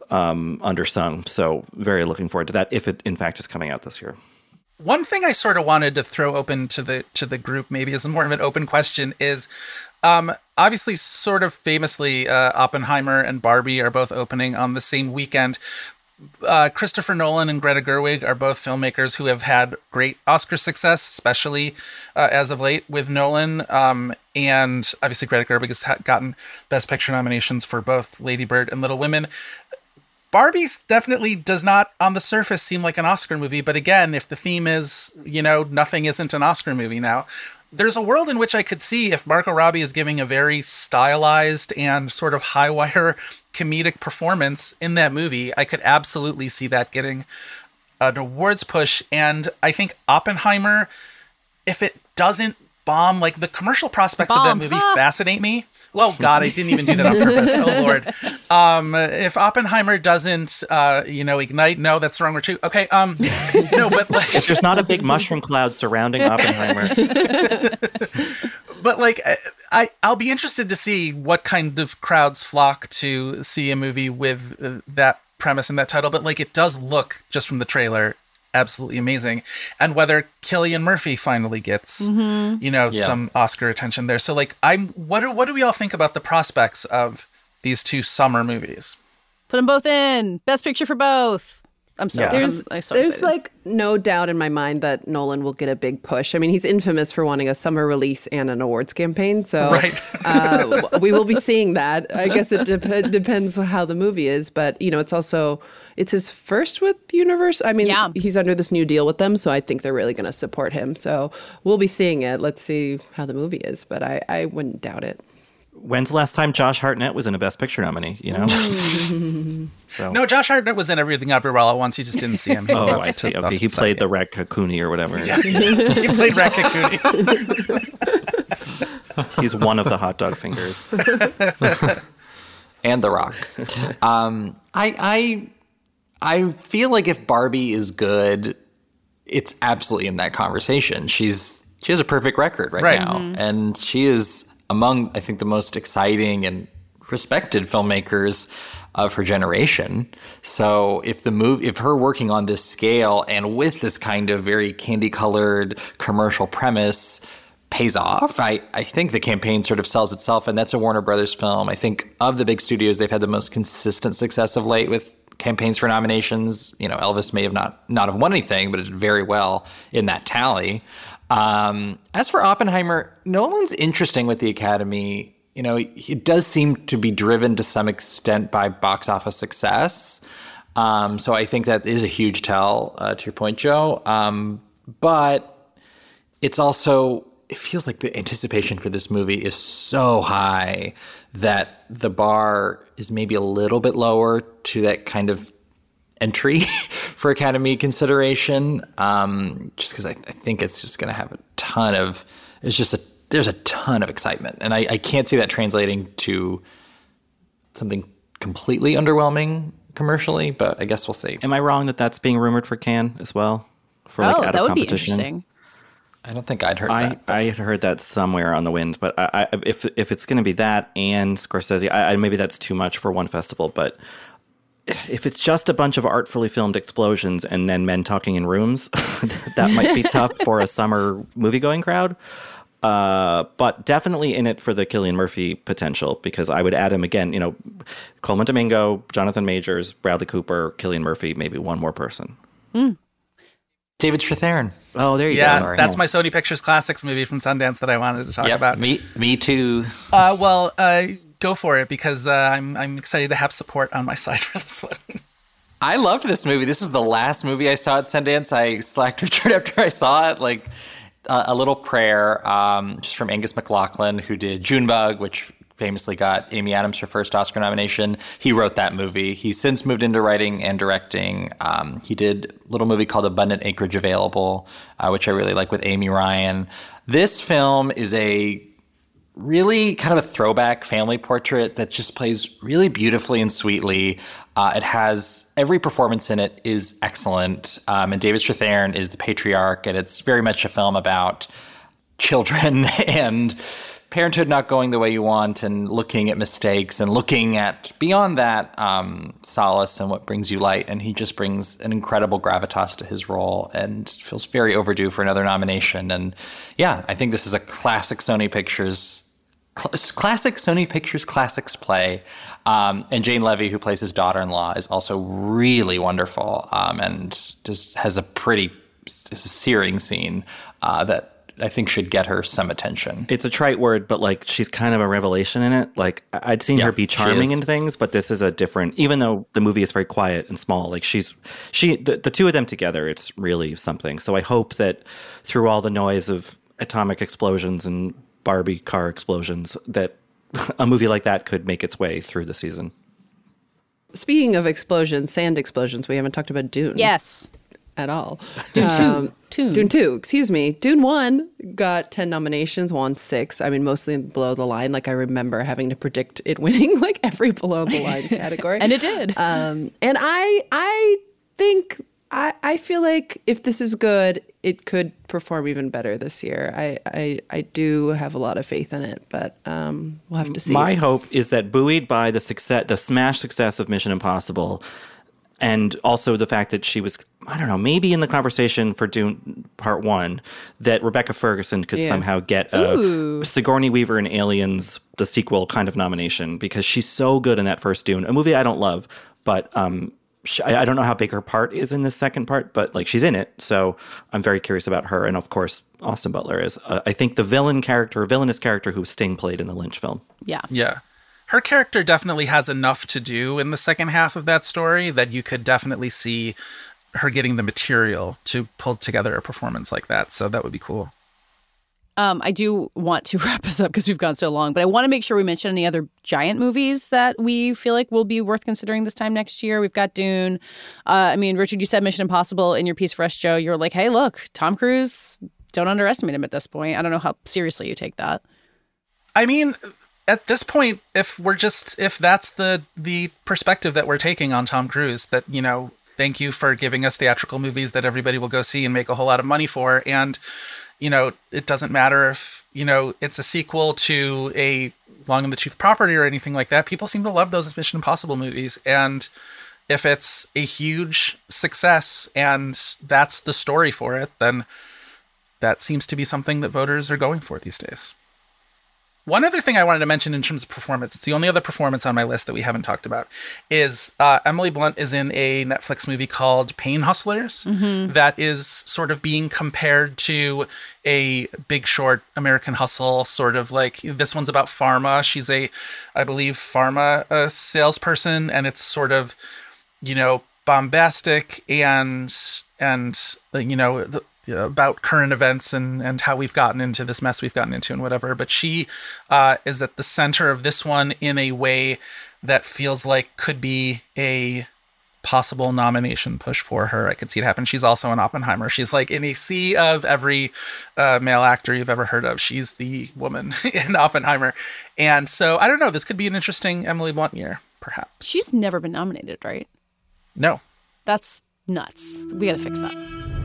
um, undersung. So, very looking forward to that if it in fact is coming out this year. One thing I sort of wanted to throw open to the to the group, maybe as more of an open question, is um, obviously sort of famously uh, Oppenheimer and Barbie are both opening on the same weekend. Uh, Christopher Nolan and Greta Gerwig are both filmmakers who have had great Oscar success, especially uh, as of late with Nolan. Um, and obviously Greta Gerwig has ha- gotten Best Picture nominations for both Lady Bird and Little Women. Barbie definitely does not, on the surface, seem like an Oscar movie. But again, if the theme is, you know, nothing isn't an Oscar movie now, there's a world in which I could see if Margot Robbie is giving a very stylized and sort of high-wire comedic performance in that movie, I could absolutely see that getting an awards push. And I think Oppenheimer, if it doesn't bomb, like the commercial prospects Bomb. of that movie ah. fascinate me. Well, God, I didn't even do that on purpose. Oh, Lord. Um, if Oppenheimer doesn't, uh, you know, ignite, no, that's the wrong word too. Okay, um, no, but like... If there's not a big mushroom cloud surrounding Oppenheimer. But like, I, I'll be interested to see what kind of crowds flock to see a movie with uh, that premise and that title. But like, it does look, just from the trailer, absolutely amazing. And whether Cillian Murphy finally gets, mm-hmm. you know, yeah. some Oscar attention there. So like, I'm, what do, what do we all think about the prospects of these two summer movies? Put them both in. Best picture for both. I'm sorry. Yeah. There's, I'm, I'm so there's excited. like no doubt in my mind that Nolan will get a big push. I mean, he's infamous for wanting a summer release and an awards campaign. So right. uh, we will be seeing that. I guess it de- depends how the movie is. But, you know, it's also, it's his first with Universal. I mean, yeah. he's under this new deal with them. So I think they're really going to support him. So we'll be seeing it. Let's see how the movie is. But I, I wouldn't doubt it. When's the last time Josh Hartnett was in a Best Picture nominee, you know? So. No, Josh Hartnett was in Everything Everywhere All at Once. You just didn't see him. He oh, I see. Okay, he played the Rat Kakuni or whatever. Yeah. He played Rat Kakuni. He's one of the hot dog fingers. And The Rock. Um, I, I, I feel like if Barbie is good, it's absolutely in that conversation. She's She has a perfect record right, right. now. Mm-hmm. And she is among, I think, the most exciting and respected filmmakers of her generation. So if the move, if her working on this scale and with this kind of very candy-colored commercial premise pays off, I, I think the campaign sort of sells itself, and that's a Warner Brothers film. I think of the big studios, they've had the most consistent success of late with campaigns for nominations. You know, Elvis may have not, not have won anything, but it did very well in that tally. Um, as for Oppenheimer, Nolan's interesting with the Academy. You know, it does seem to be driven to some extent by box office success. Um, so I think that is a huge tell, uh, to your point, Joe. Um, but it's also, it feels like the anticipation for this movie is so high that the bar is maybe a little bit lower to that kind of entry for Academy consideration, um, just because I, I think it's just going to have a ton of, it's just a, there's a ton of excitement. And I, I can't see that translating to something completely underwhelming commercially, but I guess we'll see. Am I wrong that that's being rumored for Cannes as well? For oh, like out that of would be competition? Interesting. I don't think I'd heard I, that. But. I had heard that somewhere on the wind, but I, I, if if it's going to be that and Scorsese, I, I, maybe that's too much for one festival, but if it's just a bunch of artfully filmed explosions and then men talking in rooms, that might be tough for a summer movie-going crowd. Uh, but definitely in it for the Cillian Murphy potential, because I would add him again, you know, Coleman Domingo, Jonathan Majors, Bradley Cooper, Cillian Murphy, maybe one more person. Mm. David Strathairn. Oh, there you yeah, go. Yeah, that's my Sony Pictures Classics movie from Sundance that I wanted to talk yep, about. Me, me too. Uh, well, uh, go for it, because uh, I'm I'm excited to have support on my side for this one. I loved this movie. This is the last movie I saw at Sundance. I slacked Richard after I saw it. Like uh, A Little Prayer, um, just from Angus MacLachlan, who did Junebug, which famously got Amy Adams her first Oscar nomination. He wrote that movie. He's since moved into writing and directing. Um, he did a little movie called Abundant Acreage Available, uh, which I really like, with Amy Ryan. This film is a really kind of a throwback family portrait that just plays really beautifully and sweetly. Uh, it has, every performance in it is excellent. Um, and David Strathairn is the patriarch, and it's very much a film about children and parenthood not going the way you want, and looking at mistakes and looking at, beyond that, um, solace and what brings you light. And he just brings an incredible gravitas to his role and feels very overdue for another nomination. And yeah, I think this is a classic Sony Pictures Classic Sony Pictures Classics play. Um, and Jane Levy, who plays his daughter-in-law, is also really wonderful, um, and just has a pretty a searing scene uh, that I think should get her some attention. It's a trite word, but like she's kind of a revelation in it. Like I'd seen yeah, her be charming in things, but this is a different, even though the movie is very quiet and small, like she's, she, the, the two of them together, it's really something. So I hope that through all the noise of atomic explosions and Barbie car explosions, that a movie like that could make its way through the season. Speaking of explosions, sand explosions, we haven't talked about Dune. Yes. at all. Dune Um, two. Dune. Dune two, excuse me. Dune one got ten nominations, won six. I mean, mostly in below the line. Like, I remember having to predict it winning like every below the line category. And it did. Um, and I I think, I, I feel like if this is good, it could perform even better this year. I, I, I do have a lot of faith in it, but um, we'll have to see. My hope is that, buoyed by the success, the smash success of Mission Impossible, and also the fact that she was, I don't know, maybe in the conversation for Dune Part One, that Rebecca Ferguson could Yeah. somehow get a Ooh. Sigourney Weaver and Aliens, the sequel kind of nomination, because she's so good in that first Dune, a movie I don't love, but um, she, I, I don't know how big her part is in this second part, but like she's in it, so I'm very curious about her, and of course Austin Butler is. Uh, I think the villain character, villainous character who Sting played in the Lynch film. Yeah. Yeah. Her character definitely has enough to do in the second half of that story that you could definitely see her getting the material to pull together a performance like that. So that would be cool. Um, I do want to wrap us up because we've gone so long, but I want to make sure we mention any other giant movies that we feel like will be worth considering this time next year. We've got Dune. Uh, I mean, Richard, you said Mission Impossible in your piece for us, Joe. You were like, hey, look, Tom Cruise, don't underestimate him at this point. I don't know how seriously you take that. I mean, at this point, if we're just, if that's the the perspective that we're taking on Tom Cruise, that, you know, thank you for giving us theatrical movies that everybody will go see and make a whole lot of money for. And, you know, it doesn't matter if, you know, it's a sequel to a Long in the Tooth property or anything like that. People seem to love those Mission Impossible movies. And if it's a huge success and that's the story for it, then that seems to be something that voters are going for these days. One other thing I wanted to mention in terms of performance, it's the only other performance on my list that we haven't talked about, is uh, Emily Blunt is in a Netflix movie called Pain Hustlers Mm-hmm. that is sort of being compared to a Big Short, American Hustle, sort of like, this one's about pharma. She's a, I believe, pharma uh, salesperson, and it's sort of, you know, bombastic and, and uh, you know, the, about current events and, and how we've gotten into this mess we've gotten into and whatever. But she uh, is at the center of this one in a way that feels like could be a possible nomination push for her. I could see it happen. She's also in Oppenheimer. She's like in a sea of every uh, male actor you've ever heard of. She's the woman in Oppenheimer. And so, I don't know, this could be an interesting Emily Blunt year, perhaps. She's never been nominated, right? No. That's nuts. We got to fix that.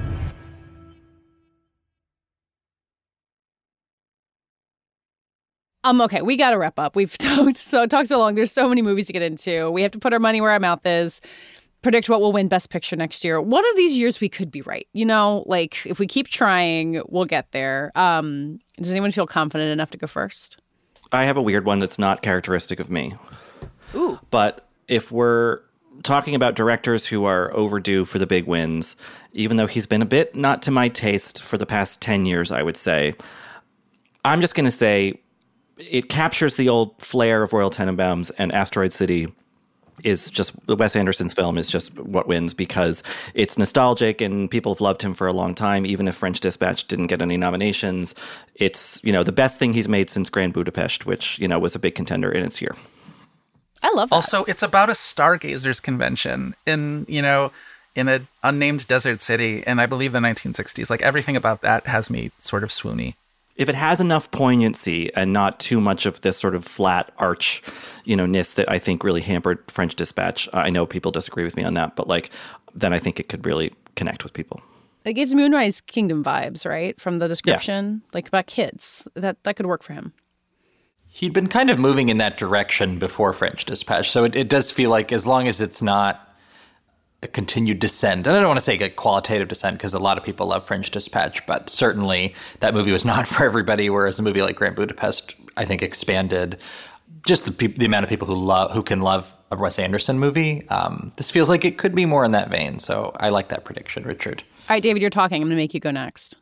Um, okay, we got to wrap up. We've talked so talked so long. There's so many movies to get into. We have to put our money where our mouth is, predict what will win Best Picture next year. One of these years we could be right. You know, like if we keep trying, we'll get there. Um, does anyone feel confident enough to go first? I have a weird one that's not characteristic of me. Ooh. But if we're talking about directors who are overdue for the big wins, even though he's been a bit not to my taste for the past ten years, I would say, I'm just going to say it captures the old flair of Royal Tenenbaums, and Asteroid City is just, Wes Anderson's film is just what wins because it's nostalgic and people have loved him for a long time, even if French Dispatch didn't get any nominations. It's, you know, the best thing he's made since Grand Budapest, which, you know, was a big contender in its year. I love that. Also, it's about a stargazers convention in, you know, in an unnamed desert city in, I believe, the nineteen sixties. Like, everything about that has me sort of swoony. If it has enough poignancy and not too much of this sort of flat arch, you know, ness that I think really hampered French Dispatch, I know people disagree with me on that, but like, then I think it could really connect with people. It gives Moonrise Kingdom vibes, right? From the description, yeah. Like about kids. That that could work for him. He'd been kind of moving in that direction before French Dispatch, so it, it does feel like as long as it's not a continued descent, and I don't want to say a qualitative descent because a lot of people love French Dispatch, but certainly that movie was not for everybody, whereas a movie like Grand Budapest, I think, expanded just the, pe- the amount of people who love who can love a Wes Anderson movie. Um, this feels like it could be more in that vein, so I like that prediction, Richard. All right, David, you're talking. I'm going to make you go next.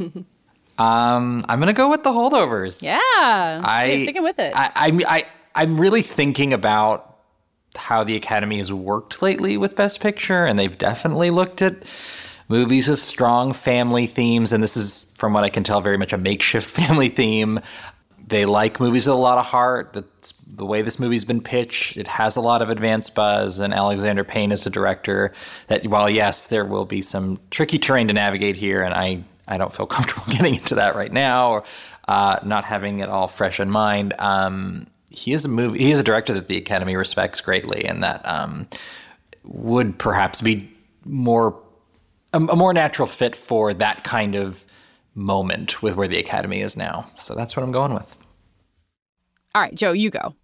um, I'm going to go with The Holdovers. Yeah, I, sticking with it. I, I, I, I'm really thinking about how the Academy has worked lately with Best Picture, and they've definitely looked at movies with strong family themes, and this is, from what I can tell, very much a makeshift family theme. they like movies with a lot of heart. That's the way this movie's been pitched. It has a lot of advanced buzz, and Alexander Payne is a director that, while yes, there will be some tricky terrain to navigate here, and I, I don't feel comfortable getting into that right now, or uh, not having it all fresh in mind. Um, he is a movie. He is a director that the Academy respects greatly, and that um, would perhaps be more a, a more natural fit for that kind of moment with where the Academy is now. So that's what I'm going with. All right, Joe, you go.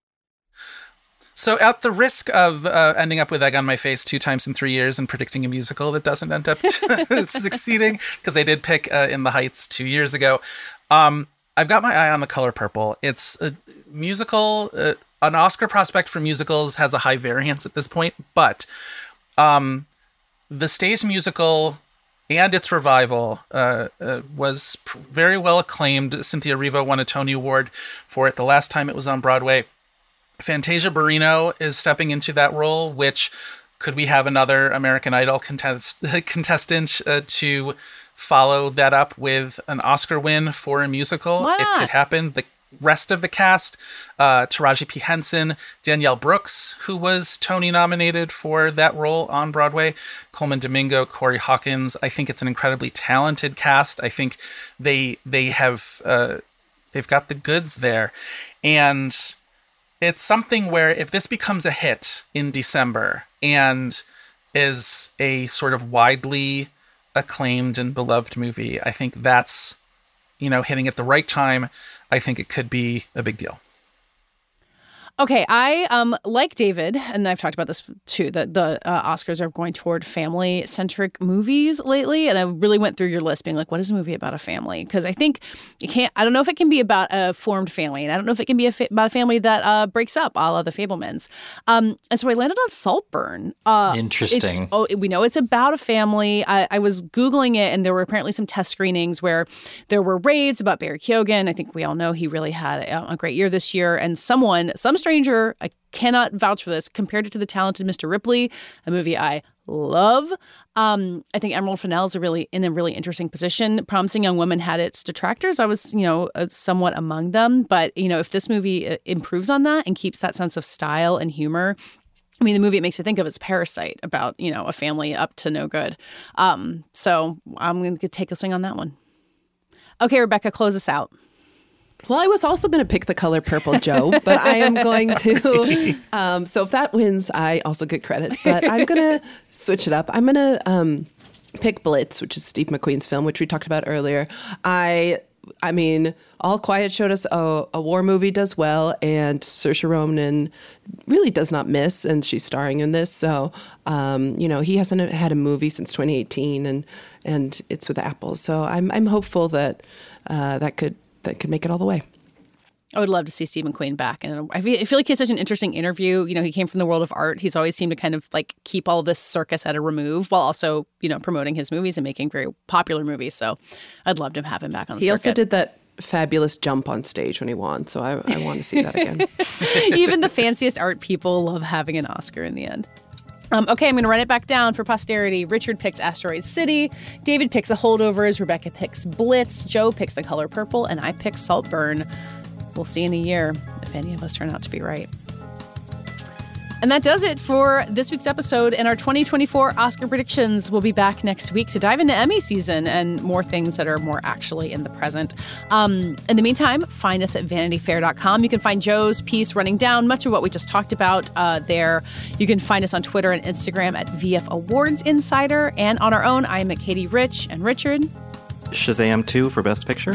So at the risk of uh, ending up with egg on my face two times in three years and predicting a musical that doesn't end up succeeding, because I did pick uh, In the Heights two years ago, um, I've got my eye on The Color Purple. It's a musical, uh, an Oscar prospect for musicals has a high variance at this point, but um, the stage musical and its revival uh, uh, was pr- very well acclaimed. Cynthia Erivo won a Tony Award for it the last time it was on Broadway. Fantasia Barrino is stepping into that role, which could we have another American Idol contest- contestant uh, to follow that up with an Oscar win for a musical? Why It not? could happen. The rest of the cast, uh, Taraji P. Henson, Danielle Brooks, who was Tony nominated for that role on Broadway, Coleman Domingo, Corey Hawkins. I think it's an incredibly talented cast. I think they they have uh, they've got the goods there, and it's something where if this becomes a hit in December and is a sort of widely acclaimed and beloved movie, I think that's, you know, hitting at the right time. I think it could be a big deal. Okay, I um like David, and I've talked about this too, that the uh, Oscars are going toward family-centric movies lately, and I really went through your list being like, what is a movie about a family? Because I think you can't, I don't know if it can be about a formed family, and I don't know if it can be a fa- about a family that uh, breaks up, a la The Fabelmans. Um, and so I landed on Saltburn. Uh, Interesting. It's, oh, we know it's about a family. I, I was Googling it, and there were apparently some test screenings where there were raves about Barry Keoghan. I think we all know he really had a, a great year this year, and someone, some stranger, I cannot vouch for this, compared it to The Talented Mister Ripley, a movie I love. Um, I think Emerald Fennell is a really in a really interesting position. Promising Young Woman had its detractors. I was, you know, uh, somewhat among them. But, you know, if this movie uh, improves on that and keeps that sense of style and humor, I mean, the movie it makes me think of is Parasite, about, you know, a family up to no good. Um, so I'm going to take a swing on that one. Okay, Rebecca, close us out. Well, I was also going to pick The Color Purple, Joe, but I am going to. Um, so if that wins, I also get credit. But I'm going to switch it up. I'm going to um, pick Blitz, which is Steve McQueen's film, which we talked about earlier. I, I mean, All Quiet showed us a, a war movie does well, and Saoirse Ronan really does not miss, and she's starring in this. So, um, you know, he hasn't had a movie since twenty eighteen, and and it's with Apple. So I'm I'm hopeful that uh, that could. that could make it all the way. I would love to see Steve McQueen back. And I feel, I feel like he has such an interesting interview. You know, he came from the world of art. He's always seemed to kind of like keep all this circus at a remove while also, you know, promoting his movies and making very popular movies. So I'd love to have him back on the he circuit. also did that fabulous jump on stage when he won. So I, I want to see that again. Even the fanciest art people love having an Oscar in the end. Um, okay, I'm going to run it back down for posterity. Richard picks Asteroid City. David picks The Holdovers. Rebecca picks Blitz. Joe picks The Color Purple. And I pick Saltburn. We'll see in a year if any of us turn out to be right. And that does it for this week's episode and our twenty twenty-four Oscar predictions. We'll be back next week to dive into Emmy season and more things that are more actually in the present. Um, in the meantime, find us at vanity fair dot com. You can find Joe's piece running down much of what we just talked about uh, there. You can find us on Twitter and Instagram at V F Awards Insider. And on our own, I am at Katie Rich and Richard. Shazam two for Best Picture.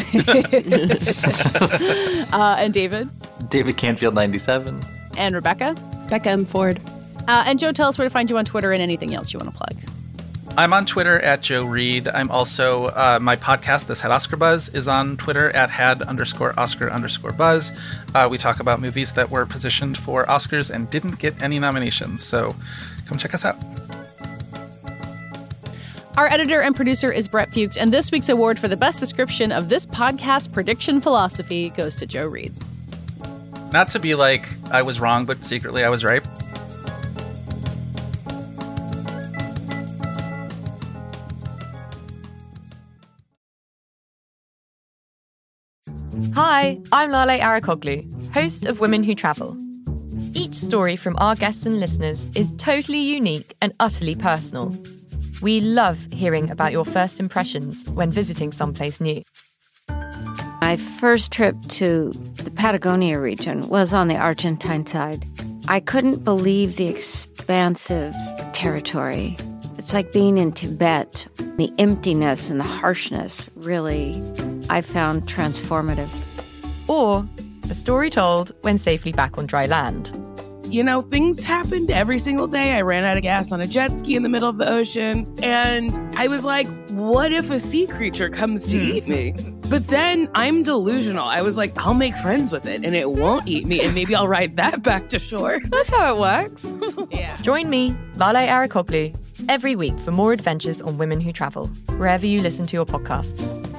uh, and David. David Canfield ninety-seven. And Rebecca. Becca M. Ford. Uh, and Joe, tell us where to find you on Twitter and anything else you want to plug. I'm on Twitter at Joe Reed. I'm also, uh, my podcast, This Had Oscar Buzz, is on Twitter at had underscore Oscar underscore Buzz. Uh, we talk about movies that were positioned for Oscars and didn't get any nominations. So come check us out. Our editor and producer is Brett Fuchs, and this week's award for the best description of this podcast prediction philosophy goes to Joe Reed. Not to be like, I was wrong, but secretly I was right. Hi, I'm Lale Arikoglu, host of Women Who Travel. Each story from our guests and listeners is totally unique and utterly personal. We love hearing about your first impressions when visiting someplace new. My first trip to the Patagonia region was on the Argentine side. I couldn't believe the expansive territory. It's like being in Tibet. The emptiness and the harshness really, I found transformative. Or a story told when safely back on dry land. You know, things happened every single day. I ran out of gas on a jet ski in the middle of the ocean. And I was like, what if a sea creature comes to eat me? But then I'm delusional. I was like, I'll make friends with it and it won't eat me. And maybe I'll ride that back to shore. That's how it works. Yeah. Join me, Lale Arikoglu, every week for more adventures on Women Who Travel, wherever you listen to your podcasts.